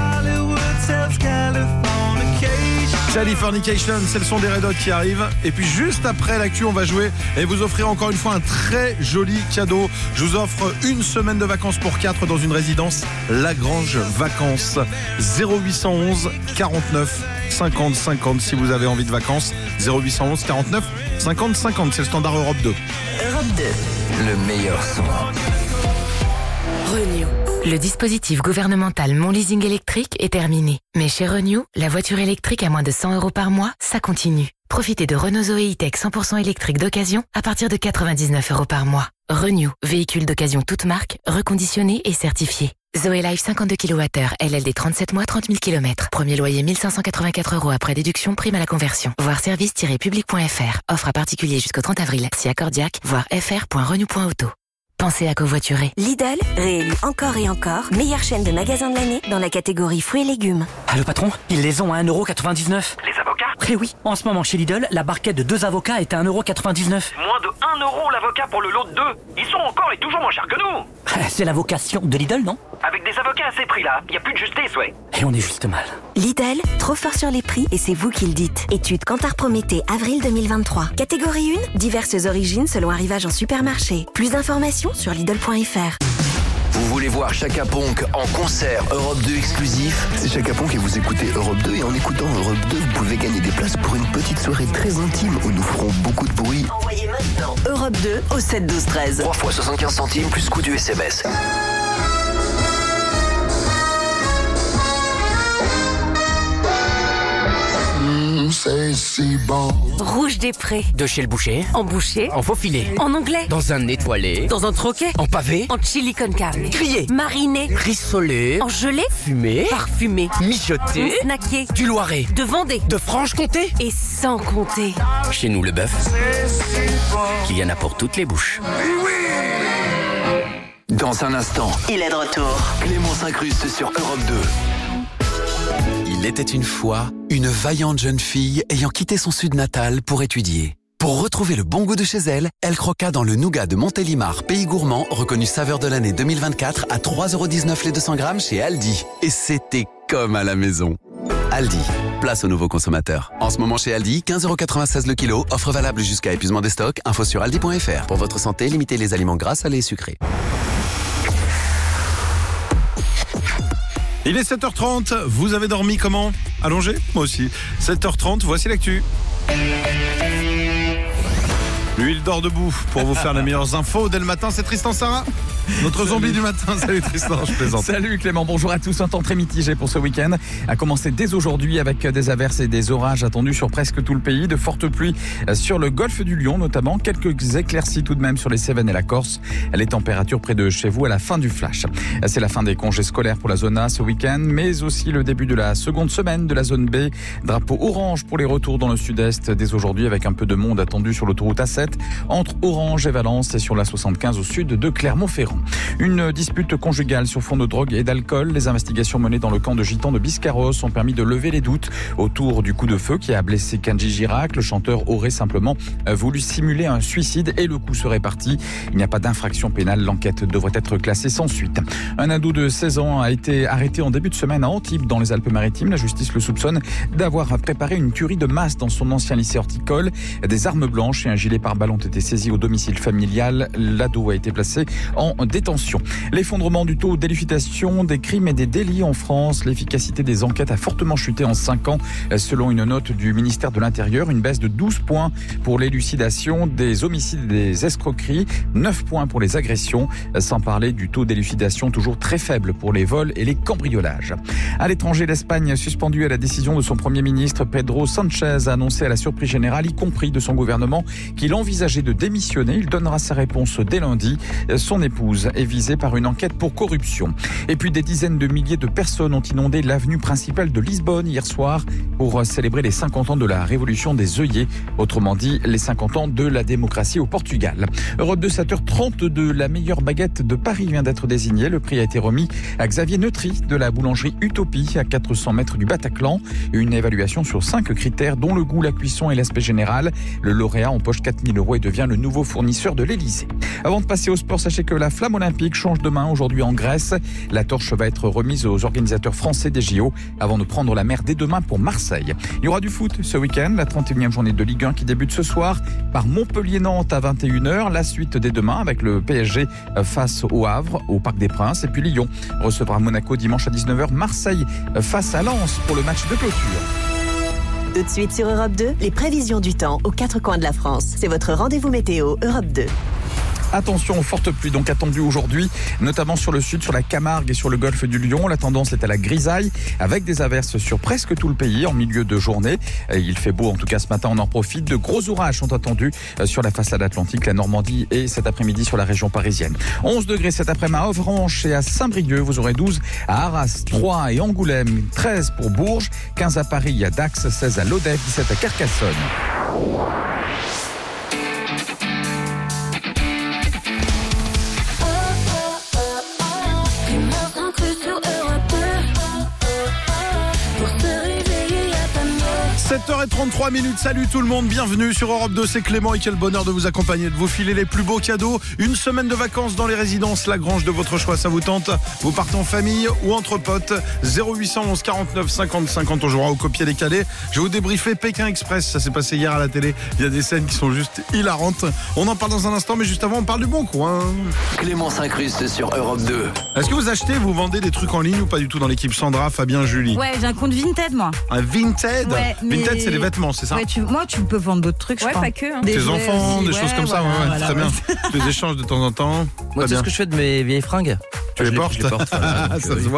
Californication, c'est le son des Red Hot qui arrive. Et puis juste après l'actu, on va jouer et vous offrir encore une fois un très joli cadeau. Je vous offre une semaine de vacances pour 4 dans une résidence Lagrange Vacances. 0811 49 50 50 si vous avez envie de vacances. 0811 49 50 50, c'est le standard Europe 2. Europe 2, le meilleur son. Renew. Le dispositif gouvernemental Mon Leasing électrique est terminé. Mais chez Renew, la voiture électrique à moins de 100 € par mois, ça continue. Profitez de Renault Zoe E-Tech 100% électrique d'occasion à partir de 99 € par mois. Renew, véhicule d'occasion toute marque, reconditionné et certifié. Zoe Life 52 kWh, LLD 37 mois, 30 000 km. Premier loyer 1584 € après déduction, prime à la conversion. Voir service-public.fr. Offre à particulier jusqu'au 30 avril. Si accordiaque, voir fr.renew.auto. Pensez à covoiturer. Lidl, réélu encore et encore, meilleure chaîne de magasins de l'année dans la catégorie fruits et légumes. Allô patron, ils les ont à 1,99 €. Les avocats ? Eh oui, en ce moment chez Lidl, la barquette de 2 avocats est à 1,99 €. Moins de 1 € l'avocat pour le lot de 2. Ils sont encore et toujours moins chers que nous. C'est la vocation de Lidl, non ? Avec des avocats à ces prix-là, il n'y a plus de justice, ouais. Et on est juste mal. Lidl, trop fort sur les prix et c'est vous qui le dites. Étude Kantar Prométhée, avril 2023. Catégorie 1, diverses origines selon arrivage en supermarché. Plus d'informations sur Lidl.fr. Vous voulez voir Chaka Ponk en concert Europe 2 exclusif ? C'est Chaka Ponk et vous écoutez Europe 2 et en écoutant Europe 2, vous pouvez gagner des places pour une petite soirée très intime où nous ferons beaucoup de bruit. Envoyez maintenant Europe 2 au 7 12 13. 3 fois 75 centimes plus coût du SMS. C'est si bon. Rouge des Prés. De chez le boucher. En boucher. En faux filet. En anglais. Dans un étoilé. Dans un troquet. En pavé. En chili con carne. Grillé. Mariné. Rissolé. En gelée. Fumé. Parfumé. Mijoté. Snacké. Du Loiret. De Vendée. De Franche-Comté. Et sans compter. Chez nous, le bœuf, il y en a pour toutes les bouches. Dans un instant, il est de retour. Clément s'incruste sur Europe 2. Il était une fois une vaillante jeune fille ayant quitté son sud natal pour étudier. Pour retrouver le bon goût de chez elle, elle croqua dans le nougat de Montélimar, pays gourmand, reconnu saveur de l'année 2024 à 3,19 € les 200 grammes chez Aldi. Et c'était comme à la maison. Aldi, place aux nouveaux consommateurs. En ce moment chez Aldi, 15,96 € le kilo, offre valable jusqu'à épuisement des stocks, info sur aldi.fr. Pour votre santé, limitez les aliments gras, salés et sucrés. Il est 7h30, vous avez dormi comment ? Allongé ? Moi aussi. 7h30, voici l'actu. Lui, il dort debout pour vous faire les meilleures infos. Dès le matin, c'est Tristan Sarah. Notre zombie du matin. Salut Tristan, je plaisante. Salut Clément, bonjour à tous. Un temps très mitigé pour ce week-end. A commencé dès aujourd'hui avec des averses et des orages attendus sur presque tout le pays. De fortes pluies sur le golfe du Lion notamment. Quelques éclaircies tout de même sur les Cévennes et la Corse. Les températures près de chez vous à la fin du flash. C'est la fin des congés scolaires pour la zone A ce week-end, mais aussi le début de la seconde semaine de la zone B. Drapeau orange pour les retours dans le sud-est dès aujourd'hui avec un peu de monde attendu sur l'autoroute A7 entre Orange et Valence et sur la 75 au sud de Clermont-Ferrand. Une dispute conjugale sur fond de drogue et d'alcool. Les investigations menées dans le camp de gitans de Biscarrosse ont permis de lever les doutes autour du coup de feu qui a blessé Kenji Girac. Le chanteur aurait simplement voulu simuler un suicide et le coup serait parti. Il n'y a pas d'infraction pénale. L'enquête devrait être classée sans suite. Un ado de 16 ans a été arrêté en début de semaine à Antibes dans les Alpes-Maritimes. La justice le soupçonne d'avoir préparé une tuerie de masse dans son ancien lycée horticole. Des armes blanches et un gilet pare-balles ont été saisis au domicile familial. L'ado a été placé en détention. L'effondrement du taux d'élucidation des crimes et des délits en France. L'efficacité des enquêtes a fortement chuté en 5 ans selon une note du ministère de l'Intérieur. Une baisse de 12 points pour l'élucidation des homicides et des escroqueries. 9 points pour les agressions. Sans parler du taux d'élucidation toujours très faible pour les vols et les cambriolages. À l'étranger, l'Espagne suspendue à la décision de son Premier ministre Pedro Sánchez a annoncé à la surprise générale, y compris de son gouvernement, qu'il envisageait de démissionner. Il donnera sa réponse dès lundi. Son épouse est visée par une enquête pour corruption. Et puis des dizaines de milliers de personnes ont inondé l'avenue principale de Lisbonne hier soir pour célébrer les 50 ans de la révolution des œillets, autrement dit les 50 ans de la démocratie au Portugal. Europe 2, 7h32, la meilleure baguette de Paris vient d'être désignée. Le prix a été remis à Xavier Neutry de la boulangerie Utopie à 400 mètres du Bataclan. Une évaluation sur 5 critères dont le goût, la cuisson et l'aspect général. Le lauréat empoche 4 000 € et devient le nouveau fournisseur de l'Elysée. Avant de passer au sport, sachez que la flamme olympique change de main aujourd'hui en Grèce. La torche va être remise aux organisateurs français des JO avant de prendre la mer dès demain pour Marseille. Il y aura du foot ce week-end, la 31e journée de Ligue 1 qui débute ce soir par Montpellier-Nantes à 21h. La suite dès demain avec le PSG face au Havre au Parc des Princes. Et puis Lyon recevra Monaco dimanche à 19h. Marseille face à Lens pour le match de clôture. Tout de suite sur Europe 2, les prévisions du temps aux 4 coins de la France. C'est votre rendez-vous météo Europe 2. Attention aux fortes pluies donc attendues aujourd'hui, notamment sur le sud, sur la Camargue et sur le golfe du Lion. La tendance est à la grisaille avec des averses sur presque tout le pays en milieu de journée. Il fait beau en tout cas ce matin, on en profite. De gros orages sont attendus sur la façade atlantique, la Normandie et cet après-midi sur la région parisienne. 11 degrés cet après-midi à Avranches et à Saint-Brieuc. Vous aurez 12 à Arras, Troyes et Angoulême, 13 pour Bourges, 15 à Paris, à Dax, 16 à Lodève, 17 à Carcassonne. – 7h33, salut tout le monde, bienvenue sur Europe 2, c'est Clément et quel bonheur de vous accompagner, de vous filer les plus beaux cadeaux. Une semaine de vacances dans les résidences Lagrange de votre choix, ça vous tente? Vous partez en famille ou entre potes? 0811 49 50 50, on jouera au copier-décaler. Je vais vous débriefer Pékin Express, ça s'est passé hier à la télé. Il y a des scènes qui sont juste hilarantes. On en parle dans un instant, mais juste avant on parle du Bon Coin. Clément s'incruste sur Europe 2. Est-ce que vous achetez, vous vendez des trucs en ligne ou pas du tout dans l'équipe? Sandra, Fabien, Julie? Ouais, j'ai un compte Vinted moi. Un Vinted? Ouais, Vinted c'est les vêtements, c'est ça? Ouais, moi tu peux vendre d'autres trucs, je crois. Pas que. Hein. Des enfants, des choses comme ça, voilà, très bien. Tu les échanges de temps en temps. Moi, c'est ce que je fais de mes vieilles fringues. Tu les portes, ça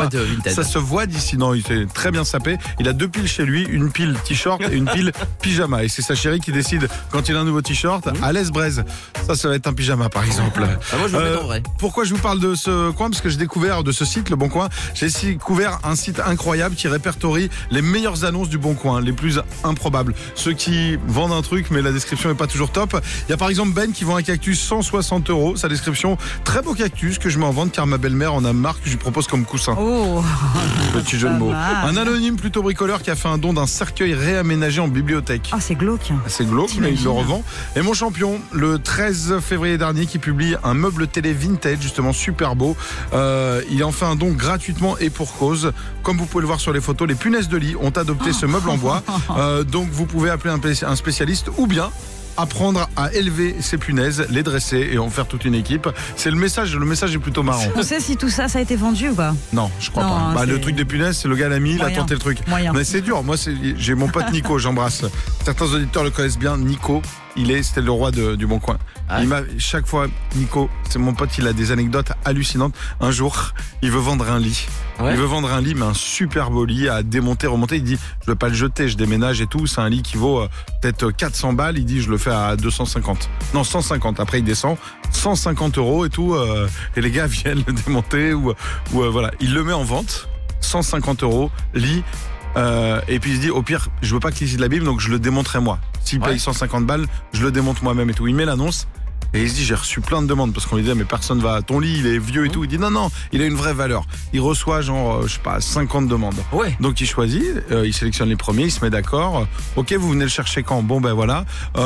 se voit d'ici. Non, il s'est très bien sapé. Il a 2 piles chez lui, une pile t-shirt et une pile pyjama. Et c'est sa chérie qui décide quand il a un nouveau t-shirt. À l'aise braise. Ça va être un pyjama par exemple. Moi je le mets en vrai. Pourquoi je vous parle de ce coin? Parce que j'ai découvert de ce site, Le Bon Coin. J'ai découvert un site incroyable qui répertorie les meilleures annonces du Bon Coin, les plus improbables. Ceux qui vendent un truc mais la description est pas toujours top. Il y a par exemple Ben qui vend un cactus 160 €. Sa description: très beau cactus que je mets en vente car ma belle-mère en a marre que je lui propose comme coussin. Oh, petit jeu de mots. Un anonyme plutôt bricoleur qui a fait un don d'un cercueil réaménagé en bibliothèque. Ah, c'est glauque. C'est glauque, mais il le revend. Et mon champion, le 13 février dernier, qui publie un meuble télé vintage, justement super beau. Il en fait un don gratuitement et pour cause. Comme vous pouvez le voir sur les photos, les punaises de lit ont adopté ce meuble en bois. Donc vous pouvez appeler un spécialiste ou bien apprendre à élever ces punaises, les dresser et en faire toute une équipe. C'est le message est plutôt marrant. On sait si tout ça a été vendu ou pas? Non, je crois pas. Le truc des punaises, c'est le gars l'ami, il a tenté le truc. Moyen. Mais c'est dur. Moi, j'ai mon pote Nico, j'embrasse. Certains auditeurs le connaissent bien, Nico. c'était le roi du Bon Coin. Il m'a chaque fois, Nico, c'est mon pote, il a des anecdotes hallucinantes. Un jour, il veut vendre un lit. Ouais. Il veut vendre un lit, mais un super beau lit à démonter, remonter. Il dit, je veux pas le jeter, je déménage et tout. C'est un lit qui vaut peut-être 400 balles. Il dit, je le fais à 250. Non, 150. Après, il descend 150 € et tout. Et les gars viennent le démonter ou voilà. Il le met en vente, 150 €, lit. Et puis il se dit, au pire, je veux pas qu'il de l'abîme, donc je le démonterai moi. S'il paye 150 balles, je le démonte moi-même et tout. Il met l'annonce. Et il se dit, j'ai reçu plein de demandes parce qu'on lui dit, mais personne va, ton lit, il est vieux et tout. Il dit, non, il a une vraie valeur. Il reçoit genre, 50 demandes. Ouais. Donc il choisit, il sélectionne les premiers, il se met d'accord. Ok, vous venez le chercher quand? Bon, ben voilà.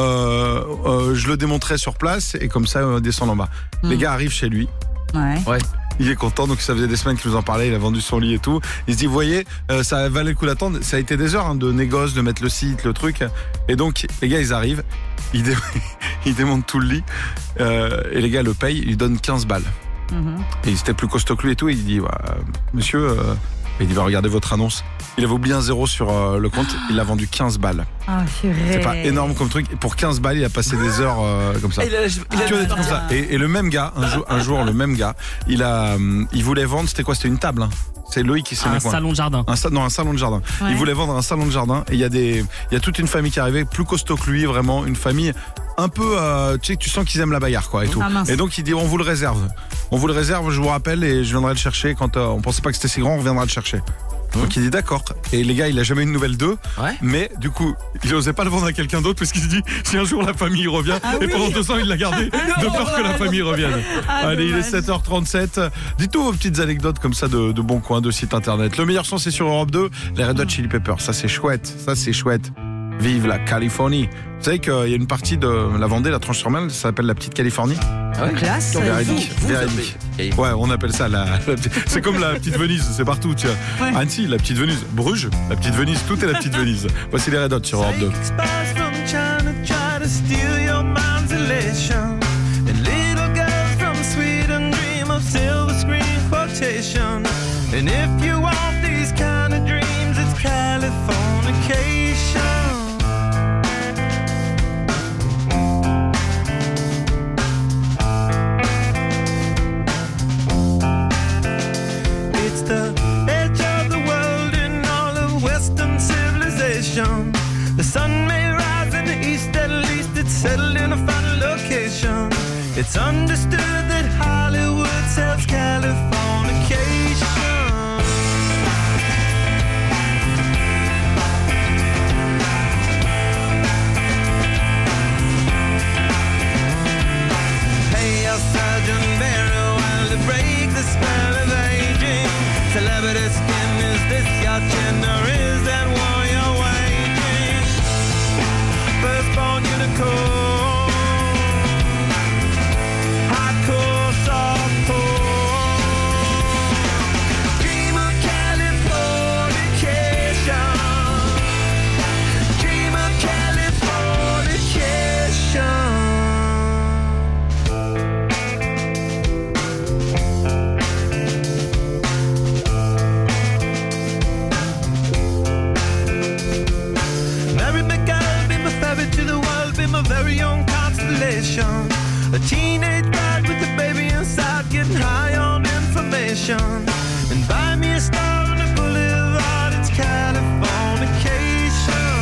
Je le démonterai sur place et comme ça, on descend en bas. Les gars arrivent chez lui. Ouais. Il est content, donc ça faisait des semaines qu'il nous en parlait, il a vendu son lit et tout. Il se dit, vous voyez, ça valait le coup d'attendre. Ça a été des heures de négoce, de mettre le site, le truc. Et donc, les gars, ils arrivent, ils démontent tout le lit. Et les gars le payent, ils lui donnent 15 balles. Et il était plus costaud que lui et tout. Et il dit, monsieur, il dit, regardez votre annonce. Il avait oublié un 0 sur le compte, il l'a vendu 15 balles. C'est pas énorme comme truc. Pour 15 balles, il a passé des heures comme ça. Comme ça. Et le même gars, un jour, le même gars, il voulait vendre, c'était quoi? C'était une table. C'est Loïc qui s'est mis. Un salon de jardin. Un salon de jardin. Ouais. Il voulait vendre un salon de jardin et il y a toute une famille qui arrivait, plus costaud que lui, vraiment, une famille un peu, tu sens qu'ils aiment la bagarre, quoi, et tout. Et donc il dit, on vous le réserve. Je vous rappelle et je viendrai le chercher quand on pensait pas que c'était si grand, on viendra le chercher. Donc il dit d'accord. Et les gars, il a jamais eu une nouvelle d'eux. Ouais. Mais du coup, il n'osait pas le vendre à quelqu'un d'autre parce qu'il se dit, si un jour la famille revient, et pendant 2 ans il l'a gardé de peur que la famille revienne. Allez, il est 7h37. Dites-nous vos petites anecdotes comme ça de Bon Coin, de site internet. Le meilleur son, c'est sur Europe 2, les Red Hot Chili Peppers. Ça c'est chouette. Vive la Californie. Vous savez qu'il y a une partie de la Vendée, la Tranche-sur-Mer, ça s'appelle la petite Californie. Classe. Véridique. Ouais, on appelle ça c'est comme la petite Venise, c'est partout, tu vois. Ouais. Annecy, la petite Venise. Bruges, la petite Venise, tout est la petite Venise. Voici les Red Hot sur Europe 2. And if you want these kind of dreams, it's Californication. It's the edge of the world in all of Western civilization. The sun may rise in the east, at least it's settled in a final location. It's understood that Hollywood sells Californication. Sergeant Barrow while to break the spell of aging. Celebrity skin, is this your chin or is that war you're waging? Firstborn unicorn, hardcore, softcore. Dream of Californication. Dream of Californication. To the world, be my very own constellation. A teenage bride with a baby inside, getting high on information. And buy me a star on the boulevard, it's Californication.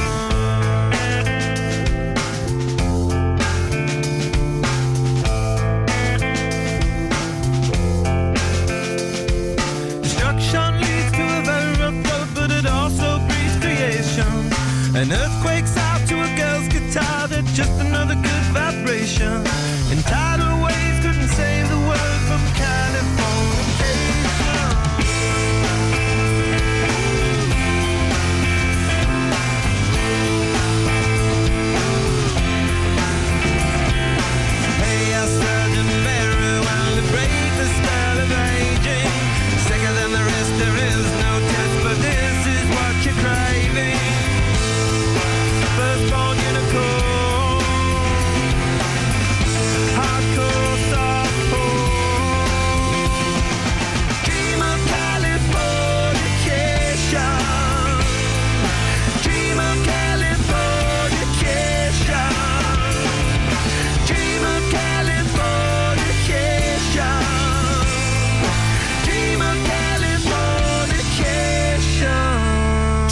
Destruction leads to a very rough road, but it also breeds creation. An earthquake's out to a girl's guitar, that's just another good vibration. And tidal waves couldn't save the world from Californication. Hey, I Sergeant Barrow, while to break the spell of aging. Sicker than the rest, there is no test, but this is what you're craving. Firstborn unicorn,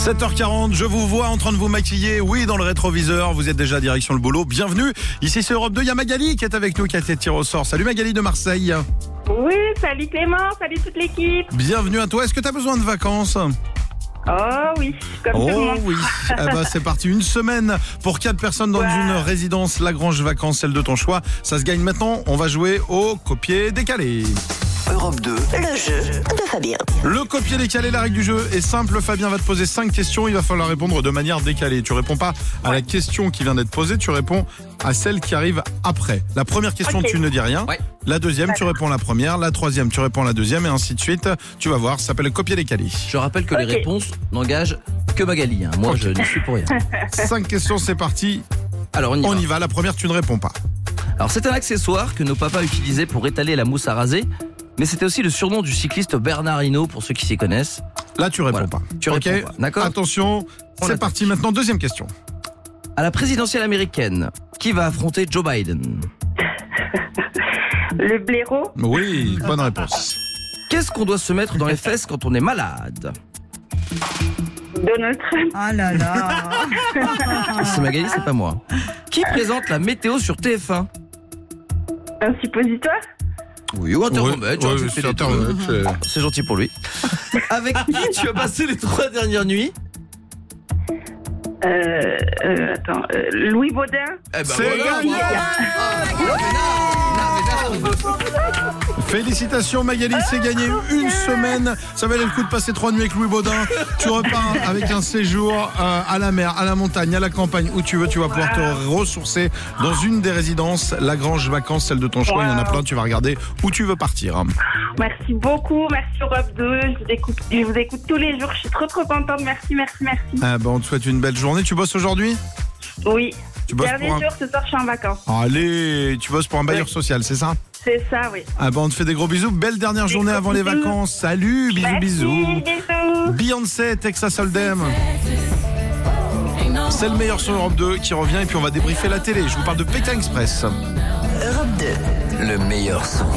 7h40, je vous vois en train de vous maquiller, oui, dans le rétroviseur, vous êtes déjà direction le boulot, bienvenue. Ici c'est Europe 2, il y a Magali qui est avec nous, qui a été tirée au sort. Salut Magali de Marseille. Oui, salut Clément, salut toute l'équipe. Bienvenue à toi, est-ce que tu as besoin de vacances ? Oh oui, comme tout le monde. Oh oui, c'est parti, une semaine pour 4 personnes dans une résidence Lagrange Vacances, celle de ton choix. Ça se gagne maintenant, on va jouer au copier-décaler. Europe 2, le jeu de Fabien. Le copier-décaler, la règle du jeu est simple. Fabien va te poser 5 questions. Il va falloir répondre de manière décalée. Tu réponds pas à la question qui vient d'être posée. Tu réponds à celle qui arrive après. La première question, tu ne dis rien. Ouais. La deuxième, tu réponds la première. La troisième, tu réponds la deuxième. Et ainsi de suite. Tu vas voir, ça s'appelle le copier-décaler. Je rappelle que les réponses n'engagent que Magali. Moi, je n'y suis pour rien. 5 questions, c'est parti. Alors, on y va. La première, tu ne réponds pas. Alors, c'est un accessoire que nos papas utilisaient pour étaler la mousse à raser. Mais c'était aussi le surnom du cycliste Bernard Hinault, pour ceux qui s'y connaissent. Là, tu réponds pas. Tu réponds pas, d'accord ? Attention, c'est parti maintenant. Deuxième question. À la présidentielle américaine, qui va affronter Joe Biden ? Le blaireau ? Oui, bonne réponse. Qu'est-ce qu'on doit se mettre dans les fesses quand on est malade ? Donald Trump. Ah là là. C'est Magali, c'est pas moi. Qui présente la météo sur TF1 ? Un suppositoire ? Oui, ou un thermomètre. C'est gentil pour lui. Avec qui tu as passé les 3 dernières nuits ? Louis Baudin. C'est gagné. Félicitations Magali, c'est gagné une semaine. Ça valait le coup de passer 3 nuits avec Louis Baudin. Tu repars avec un séjour à la mer, à la montagne, à la campagne, où tu veux. Tu vas pouvoir te ressourcer dans une des résidences Lagrange Vacances, celle de ton choix. Il y en a plein, tu vas regarder où tu veux partir. Merci beaucoup, merci Europe 2. Je vous écoute tous les jours. Je suis trop contente. Merci. On te souhaite une belle journée. Tu bosses aujourd'hui ? Oui. Dernier jour, ce soir je suis en vacances. Allez, tu bosses pour un bailleur social, c'est ça ? C'est ça, oui. On te fait des gros bisous. Belle dernière journée avant les vacances. Salut, bisous. Beyoncé, Texas Hold'em. C'est le meilleur sur Europe 2 qui revient et puis on va débriefer la télé. Je vous parle de Pékin Express. Europe 2. le meilleur son.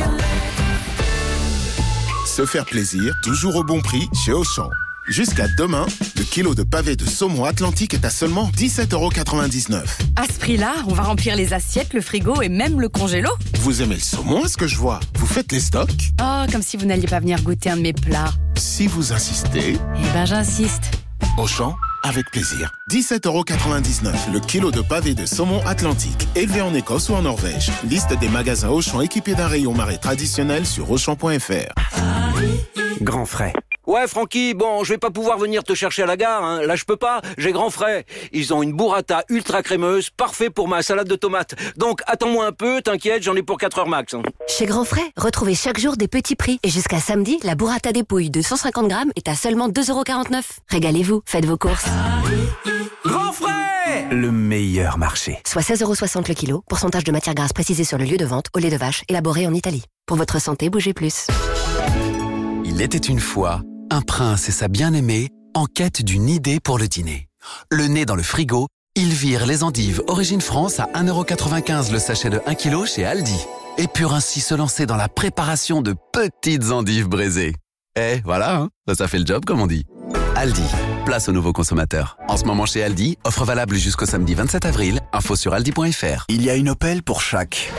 Se faire plaisir, toujours au bon prix chez Auchan. Jusqu'à demain, le kilo de pavé de saumon Atlantique est à seulement 17,99 €. À ce prix-là, on va remplir les assiettes, le frigo et même le congélo. Vous aimez le saumon, est-ce que je vois? Vous faites les stocks? Oh, comme si vous n'alliez pas venir goûter un de mes plats. Si vous insistez... Eh ben, j'insiste. Auchan, avec plaisir. 17,99 € le kilo de pavé de saumon Atlantique, élevé en Écosse ou en Norvège. Liste des magasins Auchan équipés d'un rayon marée traditionnel sur Auchan.fr. Grand frais. Ouais, Francky, bon, je vais pas pouvoir venir te chercher à la gare, hein. Là, je peux pas, j'ai grand frais. Ils ont une burrata ultra crémeuse, parfait pour ma salade de tomates. Donc, attends-moi un peu, t'inquiète, j'en ai pour 4 heures max. Hein. Chez Grand Frais, retrouvez chaque jour des petits prix. Et jusqu'à samedi, la burrata des pouilles de 150 grammes est à seulement 2,49 €. Régalez-vous, faites vos courses. Grand Frais, le meilleur marché. Soit 16,60 € le kilo, pourcentage de matière grasse précisé sur le lieu de vente, au lait de vache, élaboré en Italie. Pour votre santé, bougez plus. Il était une fois un prince et sa bien-aimée en quête d'une idée pour le dîner. Le nez dans le frigo, ils virent les endives Origine France à 1,95 € le sachet de 1 kg chez Aldi et purent ainsi se lancer dans la préparation de petites endives braisées. Et voilà, hein, ça fait le job comme on dit. Aldi, place aux nouveaux consommateurs. En ce moment chez Aldi, offre valable jusqu'au samedi 27 avril, info sur aldi.fr. Il y a une Opel pour chaque.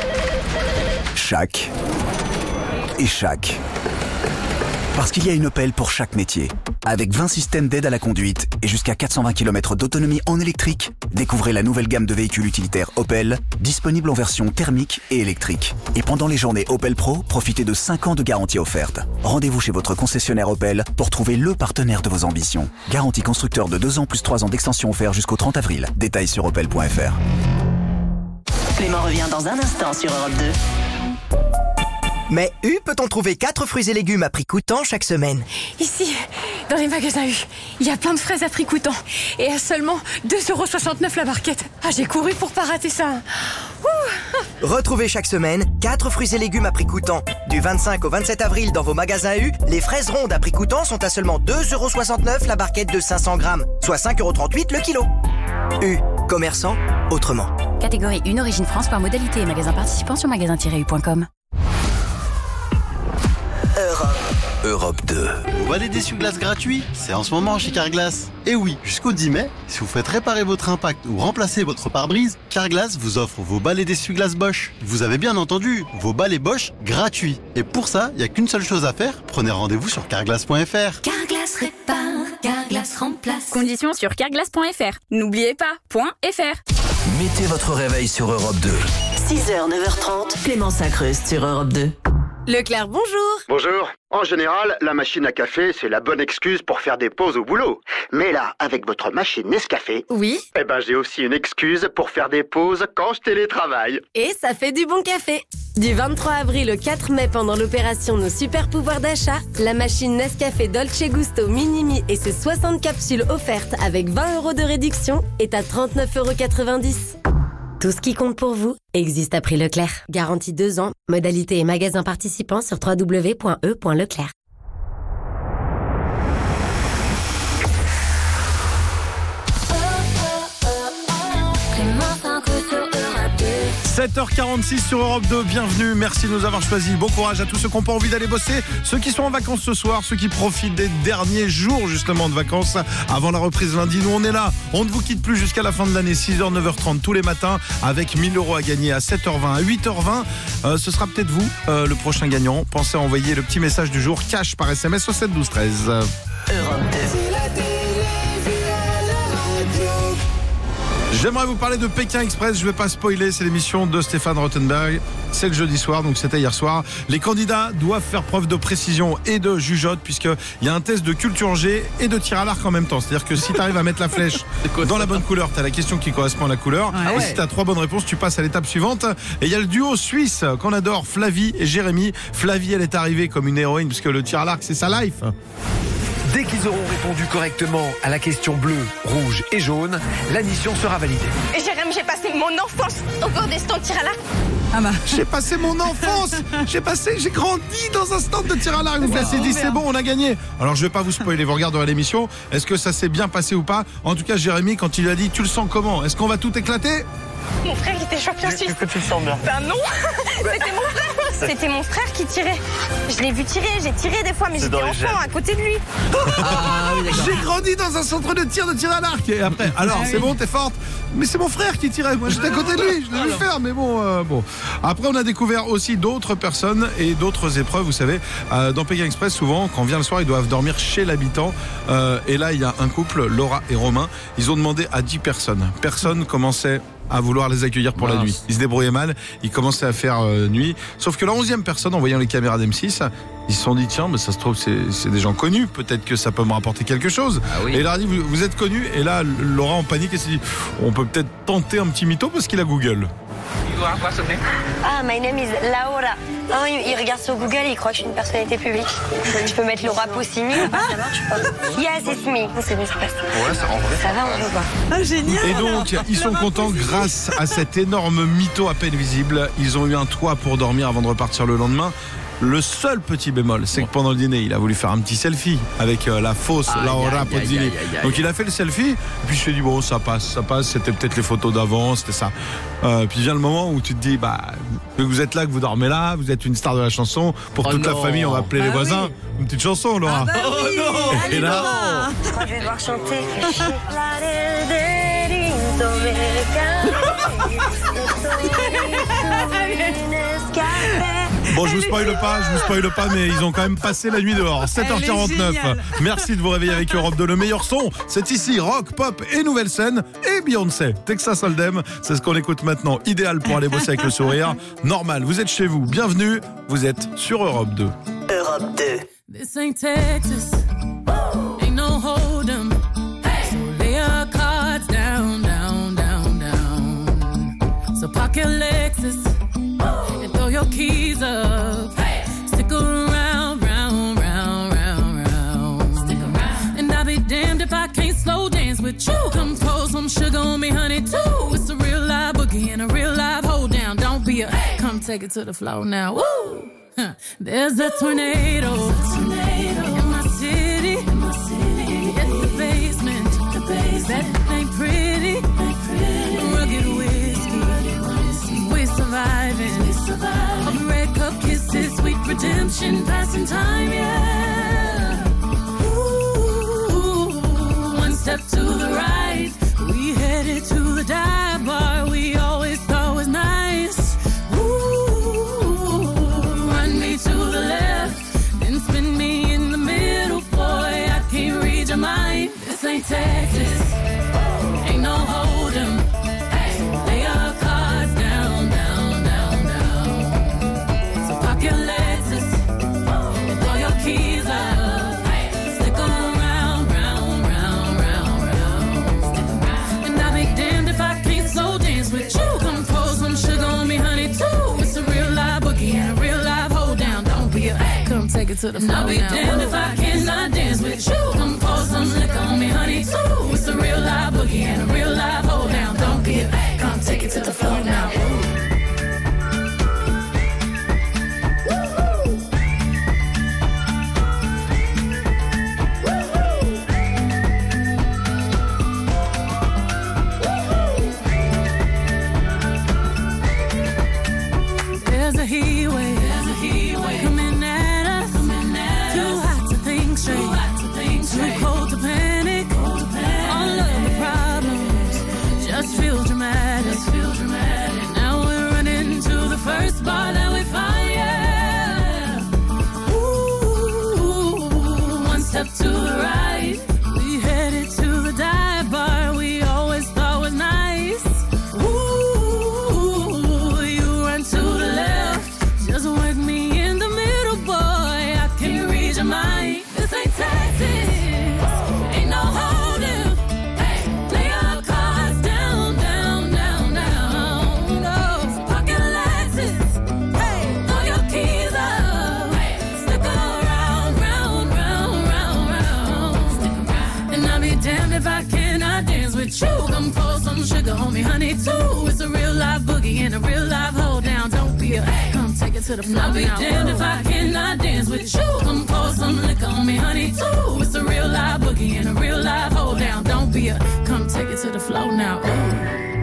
Parce qu'il y a une Opel pour chaque métier. Avec 20 systèmes d'aide à la conduite et jusqu'à 420 km d'autonomie en électrique, découvrez la nouvelle gamme de véhicules utilitaires Opel, disponible en version thermique et électrique. Et pendant les journées Opel Pro, profitez de 5 ans de garantie offerte. Rendez-vous chez votre concessionnaire Opel pour trouver le partenaire de vos ambitions. Garantie constructeur de 2 ans plus 3 ans d'extension offert jusqu'au 30 avril. Détails sur opel.fr. Clément revient dans un instant sur Europe 2. Mais U peut-on trouver 4 fruits et légumes à prix coûtant chaque semaine? Ici, dans les magasins U, il y a plein de fraises à prix coûtant. Et à seulement 2,69 € la barquette. Ah, j'ai couru pour pas rater ça. Ouh. Retrouvez chaque semaine 4 fruits et légumes à prix coûtant. Du 25 au 27 avril dans vos magasins U, les fraises rondes à prix coûtant sont à seulement 2,69 € la barquette de 500 grammes, soit 5,38 € le kilo. U, commerçant autrement. Catégorie 1 Origine France par modalité et magasin participant sur magasin-u.com. Europe Europe 2. Vous valez d'essuie-glace gratuit? C'est en ce moment chez Carglass. Et oui, jusqu'au 10 mai, si vous faites réparer votre impact ou remplacer votre pare-brise, Carglass vous offre vos balais d'essuie-glace Bosch. Vous avez bien entendu, vos balais Bosch gratuits. Et pour ça, il n'y a qu'une seule chose à faire, prenez rendez-vous sur carglass.fr. Carglass répare, Carglass remplace. Conditions sur carglass.fr. N'oubliez pas, .fr. Mettez votre réveil sur Europe 2. 6h, 9h30, Clémence Incruste sur Europe 2. Leclerc, bonjour. Bonjour. En général, la machine à café, c'est la bonne excuse pour faire des pauses au boulot. Mais là, avec votre machine Nescafé... Oui. Eh ben, j'ai aussi une excuse pour faire des pauses quand je télétravaille. Et ça fait du bon café. Du 23 avril au 4 mai, pendant l'opération Nos Super Pouvoirs d'achat, la machine Nescafé Dolce Gusto Minimi et ses 60 capsules offertes avec 20 € de réduction est à 39,90 €. Tout ce qui compte pour vous existe à prix Leclerc. Garantie 2 ans. Modalité et magasins participants sur www.e.leclerc. 7h46 sur Europe 2, bienvenue, merci de nous avoir choisis. Bon courage à tous ceux qui n'ont pas envie d'aller bosser, ceux qui sont en vacances ce soir, ceux qui profitent des derniers jours justement de vacances avant la reprise lundi. Nous on est là, on ne vous quitte plus jusqu'à la fin de l'année, 6h, 9h30 tous les matins avec 1000 € à gagner à 7h20, à 8h20. Ce sera peut-être vous le prochain gagnant. Pensez à envoyer le petit message du jour cash par SMS au 7 12 13. Europe 2. J'aimerais vous parler de Pékin Express, je ne vais pas spoiler, c'est l'émission de Stéphane Rothenberg, c'est le jeudi soir, donc c'était hier soir. Les candidats doivent faire preuve de précision et de jugeote, puisqu'il y a un test de culture G et de tir à l'arc en même temps. C'est-à-dire que si tu arrives à mettre la flèche dans la bonne couleur, tu as la question qui correspond à la couleur, et si tu as 3 bonnes réponses, tu passes à l'étape suivante. Et il y a le duo suisse qu'on adore, Flavie et Jérémy. Flavie, elle est arrivée comme une héroïne, puisque le tir à l'arc, c'est sa life. Dès qu'ils auront répondu correctement à la question bleue, rouge et jaune, la mission sera validée. Et Jérém, j'ai passé mon enfance au cours des stands de tir à l'arc. Ah bah. J'ai passé mon enfance, j'ai grandi dans un stand de tir à l'arc. Donc là, c'est dit, c'est bon, on a gagné. Alors je vais pas vous spoiler, vous regarderez l'émission. Est-ce que ça s'est bien passé ou pas? En tout cas, Jérémy, quand il lui a dit, tu le sens comment? Est-ce qu'on va tout éclater? Mon frère il était champion suisse. Est-ce que tu le sens bien? Ben non. C'était mon frère. C'était mon frère qui tirait. Je l'ai vu tirer, j'ai tiré des fois, mais j'étais enfant à côté de lui. J'ai grandi dans un centre de tir à l'arc. Et après, alors c'est bon, t'es forte. Mais c'est mon frère qui tirait. Moi j'étais à côté de lui, je l'ai vu faire. Mais bon. Après on a découvert aussi d'autres personnes et d'autres épreuves. Vous savez, dans Pékin Express, souvent quand vient le soir, ils doivent dormir chez l'habitant. Et là il y a un couple, Laura et Romain. Ils ont demandé à 10 personnes. Personne commençait à vouloir les accueillir pour la nuit. Ils se débrouillaient mal, ils commençaient à faire nuit. Sauf que la 11e personne, en voyant les caméras d'M6, ils se sont dit, tiens, mais ça se trouve, c'est des gens connus, peut-être que ça peut me rapporter quelque chose. Ah oui. Et il leur a dit, vous êtes connus. Et là, Laura en panique, elle s'est dit, on peut peut-être tenter un petit mytho parce qu'il a Google. Ah, my name is Laura. Ah, il regarde sur Google et il croit que je suis une personnalité publique. Je peux mettre Laura Poussini, ça marche pas. Yes, it's me. C'est bien, c'est pas ça. Ouais, ça rend vrai. Ça va, on peut voir. Ah, génial. Et donc, ils sont contents grâce à cet énorme mytho à peine visible. Ils ont eu un toit pour dormir avant de repartir le lendemain. Le seul petit bémol, c'est que pendant le dîner, il a voulu faire un petit selfie avec la fausse Laura Pozzini. Donc il a fait le selfie, puis je me suis dit, bon, ça passe, c'était peut-être les photos d'avant, c'était ça. Puis vient le moment où tu te dis, vous êtes là, que vous dormez là, vous êtes une star de la chanson, pour toute la famille, on va appeler les voisins. Oui. Une petite chanson, Laura. Oui. Oh non. Et là, je crois que je vais devoir chanter. Bon, je vous spoile pas, mais ils ont quand même passé la nuit dehors. 7h49. Merci de vous réveiller avec Europe 2. Le meilleur son, c'est ici, rock, pop et nouvelle scène. Et Beyoncé, Texas Hold'em, c'est ce qu'on écoute maintenant. Idéal pour aller bosser avec le sourire. Normal, vous êtes chez vous. Bienvenue, vous êtes sur Europe 2. Europe 2. This ain't Texas. Ain't no hold'em. So lay your cards down, down, down, down. So pocket Lexus and throw your keys up. Stick around, round, round, round, round. Stick around. And I'll be damned if I can't slow dance with you. Come pour some sugar on me, honey, too. It's a real live boogie and a real live hold down. Don't be a come take it to the floor now. Woo! There's a tornado in my city. In the basement. That ain't pretty. Rugged whiskey. We're surviving. Red cup kisses, sweet redemption, passing time, yeah. Ooh, one step to the right, we headed to the dive bar we always thought was nice. Ooh, run me to the left, then spin me in the middle, boy, I can't read your mind. This ain't Texas, ain't no hold'em. Lay your cards down, down, down, down. So pop your Lexus and throw your keys up. Stick 'em round, round, round, round, round. And I'll be damned if I can't slow dance with you. Come pour some sugar on me, honey, too. It's a real live boogie and a real live hold down. Don't be a come take it to the floor. I'll be damned if I cannot dance with you. Come pour some liquor on me, honey, too. It's a real live boogie and a real live hold down. Don't be a come take it to the floor now. There's a heat wave coming at us. Too hot to think straight, too cold to panic. All of the problems just feel dramatic. Now we're running to the first bar that we find, yeah. Ooh, one step to the right, we headed to the dive bar we always thought was nice. Ooh, you run to the left, just wake me in the middle, boy, I can't read your mind. This ain't Texas, ain't no hold'em. Lay your cards down, down, down, down. No, pocket Lexus, throw your keys up. Stick around, round, round, round, round. And I'll be damned if I cannot dance with you. Come pour some sugar on me, honey, too. It's a real live boogie and a real live hold down. Don't be a come take it to the floor. I'll be damned if I cannot dance with you. Come pour some liquor on me, honey, too. It's a real live boogie and a real live hold down. Don't be a come take it to the floor now. Ooh.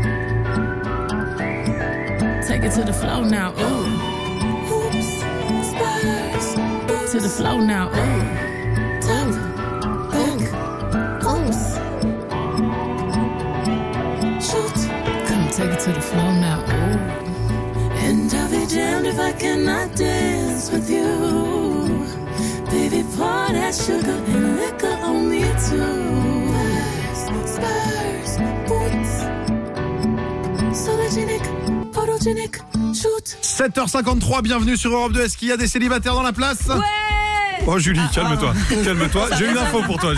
Take it to the floor now. Ooh. Oops, Spurs. To the floor now. Ooh. Tap, back, oops. Shoot. Come take it to the floor now. Ooh. And I'll be damned if I cannot dance with you. Baby, pour that sugar and liquor on me too. Spurs, boots, sologenic, photogenic, shoot. 7h53, bienvenue sur Europe 2. Est-ce qu'il y a des célibataires dans la place? Ouais. Oh Julie, calme-toi, calme-toi. J'ai une info pour toi,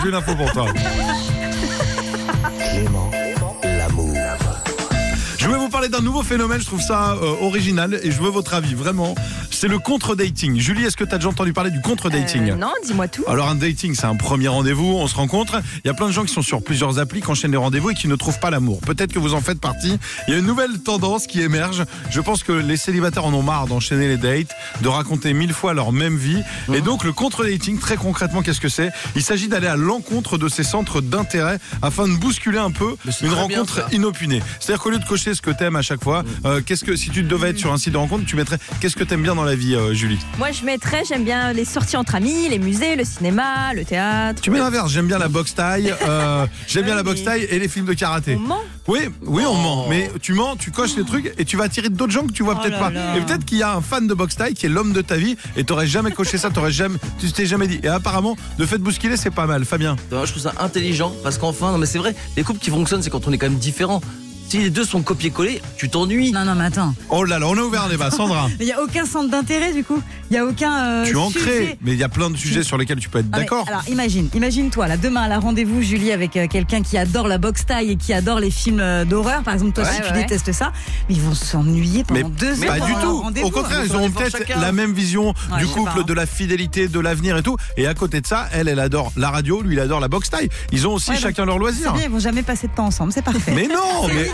Clément, l'amour. Je vais vous parler d'un nouveau phénomène, je trouve ça original et je veux votre avis, vraiment. C'est le contre-dating. Julie, est-ce que tu as déjà entendu parler du contre-dating? Non, dis-moi tout. Alors un dating, c'est un premier rendez-vous, on se rencontre. Il y a plein de gens qui sont sur plusieurs applis, qui enchaînent les rendez-vous et qui ne trouvent pas l'amour. Peut-être que vous en faites partie. Il y a une nouvelle tendance qui émerge. Je pense que les célibataires en ont marre d'enchaîner les dates, de raconter 1000 fois leur même vie. Et donc le contre-dating, très concrètement, qu'est-ce que c'est? Il s'agit d'aller à l'encontre de ces centres d'intérêt afin de bousculer un peu une rencontre inopinée. C'est-à-dire qu'au lieu de cocher ce que t'aimes à chaque fois, qu'est-ce que si tu devais être sur un site de rencontre, tu mettrais qu'est-ce que t'aimes bien dans la vie, Julie? Moi, je mettrais, j'aime bien les sorties entre amis, les musées, le cinéma, le théâtre. Tu mets l'inverse, j'aime bien la boxe taille, j'aime bien la boxe taille et les films de karaté. On ment? Oui, on ment, mais tu mens, tu coches les trucs et tu vas attirer d'autres gens que tu vois peut-être pas. Et peut-être qu'il y a un fan de boxe taille qui est l'homme de ta vie et t'aurais jamais coché ça, tu t'es jamais dit. Et apparemment, le fait de bousculer, c'est pas mal. Fabien? Je trouve ça intelligent parce qu'enfin, non mais c'est vrai, les couples qui fonctionnent, c'est quand on est quand même différents. Si les deux sont copiés-collés, tu t'ennuies. Non, mais attends. Oh là là, on a ouvert un débat, Sandra. Mais il n'y a aucun centre d'intérêt du coup. Il n'y a aucun. Tu en sujet. crées, mais il y a plein de sujets sur lesquels tu peux être d'accord. Alors imagine-toi, là, demain, elle a rendez-vous, Julie, avec quelqu'un qui adore la boxe taille et qui adore les films d'horreur. Par exemple, toi aussi, tu détestes ça. Mais ils vont s'ennuyer pendant 2 heures. Pas du tout. Au contraire, ils auront peut-être la même vision du couple, de la fidélité, de l'avenir et tout. Et à côté de ça, elle adore la radio, lui, il adore la boxe taille. Ils ont aussi chacun leur loisir. C'est bien, ils vont jamais passer de temps ensemble, c'est parfait. Mais non, mais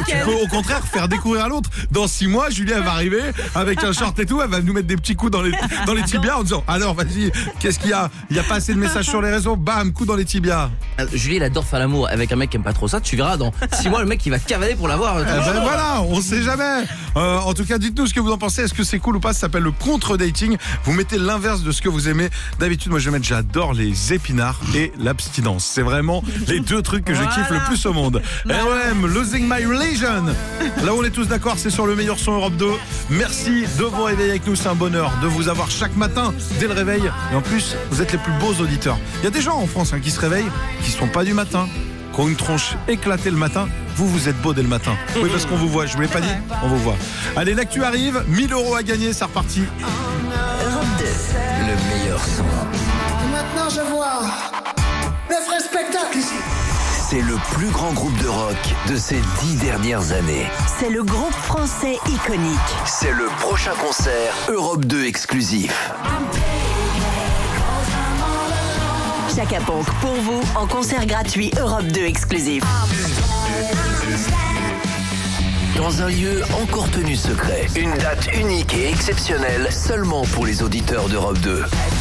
tu peux au contraire faire découvrir à l'autre. Dans 6 mois, Julie, elle va arriver avec un short et tout, elle va nous mettre des petits coups dans les tibias en disant alors vas-y, qu'est-ce qu'il y a? Il n'y a pas assez de messages sur les réseaux, bam, coup dans les tibias. Julie, elle adore faire l'amour avec un mec qui aime pas trop ça. Tu verras dans 6 mois le mec qui va cavaler pour l'avoir. Ben voilà, on sait jamais. En tout cas, dites-nous ce que vous en pensez. Est-ce que c'est cool ou pas? Ça s'appelle le contre-dating. Vous mettez l'inverse de ce que vous aimez. D'habitude, moi je vais mettre j'adore les épinards et l'abstinence. C'est vraiment les 2 trucs que je kiffe le plus au monde. REM, Losing My Religion. Là où on est tous d'accord, c'est sur le meilleur son Europe 2. Merci de vous réveiller avec nous. C'est un bonheur de vous avoir chaque matin dès le réveil. Et en plus, vous êtes les plus beaux auditeurs. Il y a des gens en France qui se réveillent, qui ne sont pas du matin, qui ont une tronche éclatée le matin. Vous êtes beau dès le matin. Oui, parce qu'on vous voit. Je vous l'ai pas dit, on vous voit. Allez, l'actu arrive. 1 000 € à gagner, c'est reparti. Europe 2, le meilleur son. Et maintenant, je vois le vrai spectacle ici. C'est le plus grand groupe de rock de ces 10 dernières années. C'est le groupe français iconique. C'est le prochain concert Europe 2 exclusif. Chaka Ponk pour vous en concert gratuit Europe 2 exclusif. Dans un lieu encore tenu secret. Une date unique et exceptionnelle seulement pour les auditeurs d'Europe 2.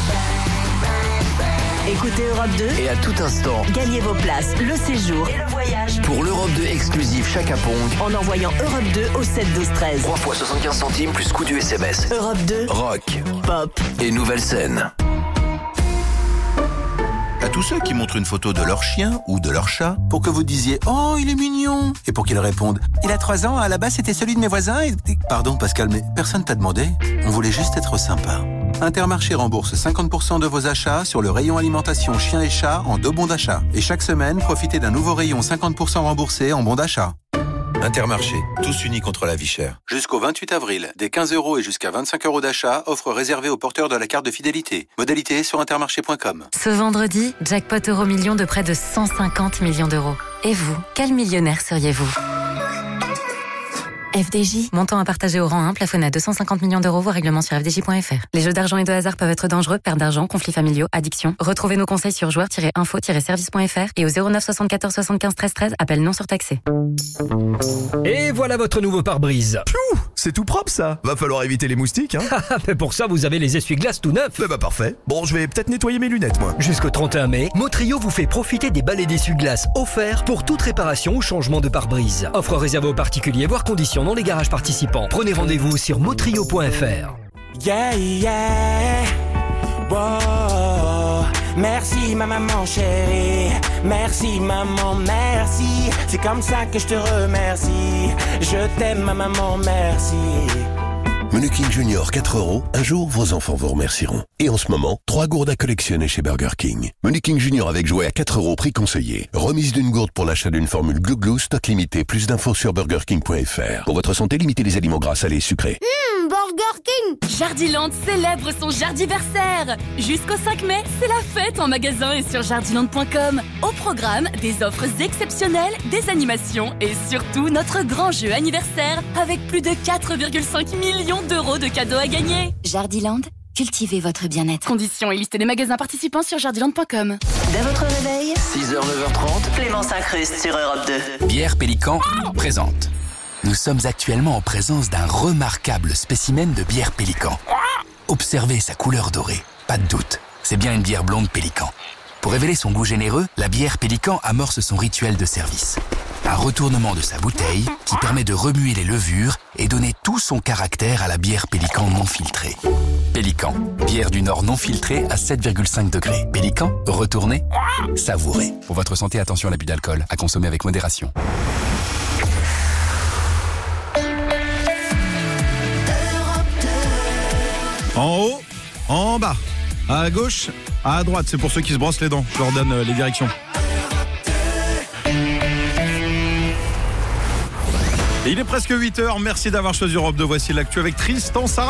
Écoutez Europe 2 et à tout instant, gagnez vos places, le séjour et le voyage pour l'Europe 2 exclusif Chaka Ponk en envoyant Europe 2 au 7 12 13. 3 fois 75 centimes plus coût du SMS. Europe 2, rock, pop et nouvelle scène. À tous ceux qui montrent une photo de leur chien ou de leur chat pour que vous disiez « Oh, il est mignon !» et pour qu'ils répondent « Il a 3 ans, à la base c'était celui de mes voisins et... » Pardon Pascal, mais personne t'a demandé. On voulait juste être sympa. Intermarché rembourse 50% de vos achats sur le rayon alimentation chien et chat en 2 bons d'achat. Et chaque semaine, profitez d'un nouveau rayon 50% remboursé en bons d'achat. Intermarché, tous unis contre la vie chère. Jusqu'au 28 avril, des 15 € et jusqu'à 25 € d'achat, offre réservée aux porteurs de la carte de fidélité. Modalité sur intermarché.com. Ce vendredi, jackpot Euro-Million de près de 150 millions d'euros. Et vous, quel millionnaire seriez-vous ? FDJ, montant à partager au rang 1, plafonné à 250 millions d'euros, voire règlement sur fdj.fr. Les jeux d'argent et de hasard peuvent être dangereux, perte d'argent, conflits familiaux, addiction. Retrouvez nos conseils sur joueurs-info-service.fr et au 09 74 75 13 13, appel non surtaxé. Et voilà votre nouveau pare-brise. Piou, c'est tout propre ça. Va falloir éviter les moustiques, hein. Mais pour ça, vous avez les essuie-glaces tout neufs. Bah parfait. Bon, je vais peut-être nettoyer mes lunettes, moi. Jusqu'au 31 mai, Motrio vous fait profiter des balais d'essuie-glaces offerts pour toute réparation ou changement de pare-brise. Offre réservée aux particuliers, voire conditions dans les garages participants. Prenez rendez-vous sur motrio.fr. Yeah, yeah. Wow. Merci ma maman chérie. Merci maman, merci. C'est comme ça que je te remercie. Je t'aime ma maman, merci. Menu King Junior 4 €, un jour vos enfants vous remercieront. Et en ce moment, 3 gourdes à collectionner chez Burger King. Menu King Junior avec jouet à 4 € prix conseillé. Remise d'une gourde pour l'achat d'une formule Glouglou, stock limité. Plus d'infos sur burgerking.fr. Pour votre santé, limitez les aliments gras, salés et sucrés. Burger King! Jardiland célèbre son jardiversaire. Jusqu'au 5 mai, c'est la fête en magasin et sur jardiland.com. Au programme, des offres exceptionnelles, des animations et surtout notre grand jeu anniversaire avec plus de 4,5 millions d'euros de cadeaux à gagner. Jardiland, cultivez votre bien-être. Conditions et liste des magasins participants sur jardiland.com. Dès votre réveil, 6h, 9h30, Clément s'incruste sur Europe 2. Bière Pélican présente. Nous sommes actuellement en présence d'un remarquable spécimen de bière Pélican. Observez sa couleur dorée. Pas de doute, c'est bien une bière blonde Pélican. Pour révéler son goût généreux, la bière Pélican amorce son rituel de service. Un retournement de sa bouteille qui permet de remuer les levures et donner tout son caractère à la bière Pélican non filtrée. Pélican, bière du Nord non filtrée à 7,5 degrés. Pélican, retournez, savourez. Pour votre santé, attention à l'abus d'alcool, à consommer avec modération. En haut, en bas, à gauche, à droite. C'est pour ceux qui se brossent les dents. Je leur donne les directions. Et il est presque 8h. Merci d'avoir choisi Europe 2. Voici l'actu avec Tristan Sarah.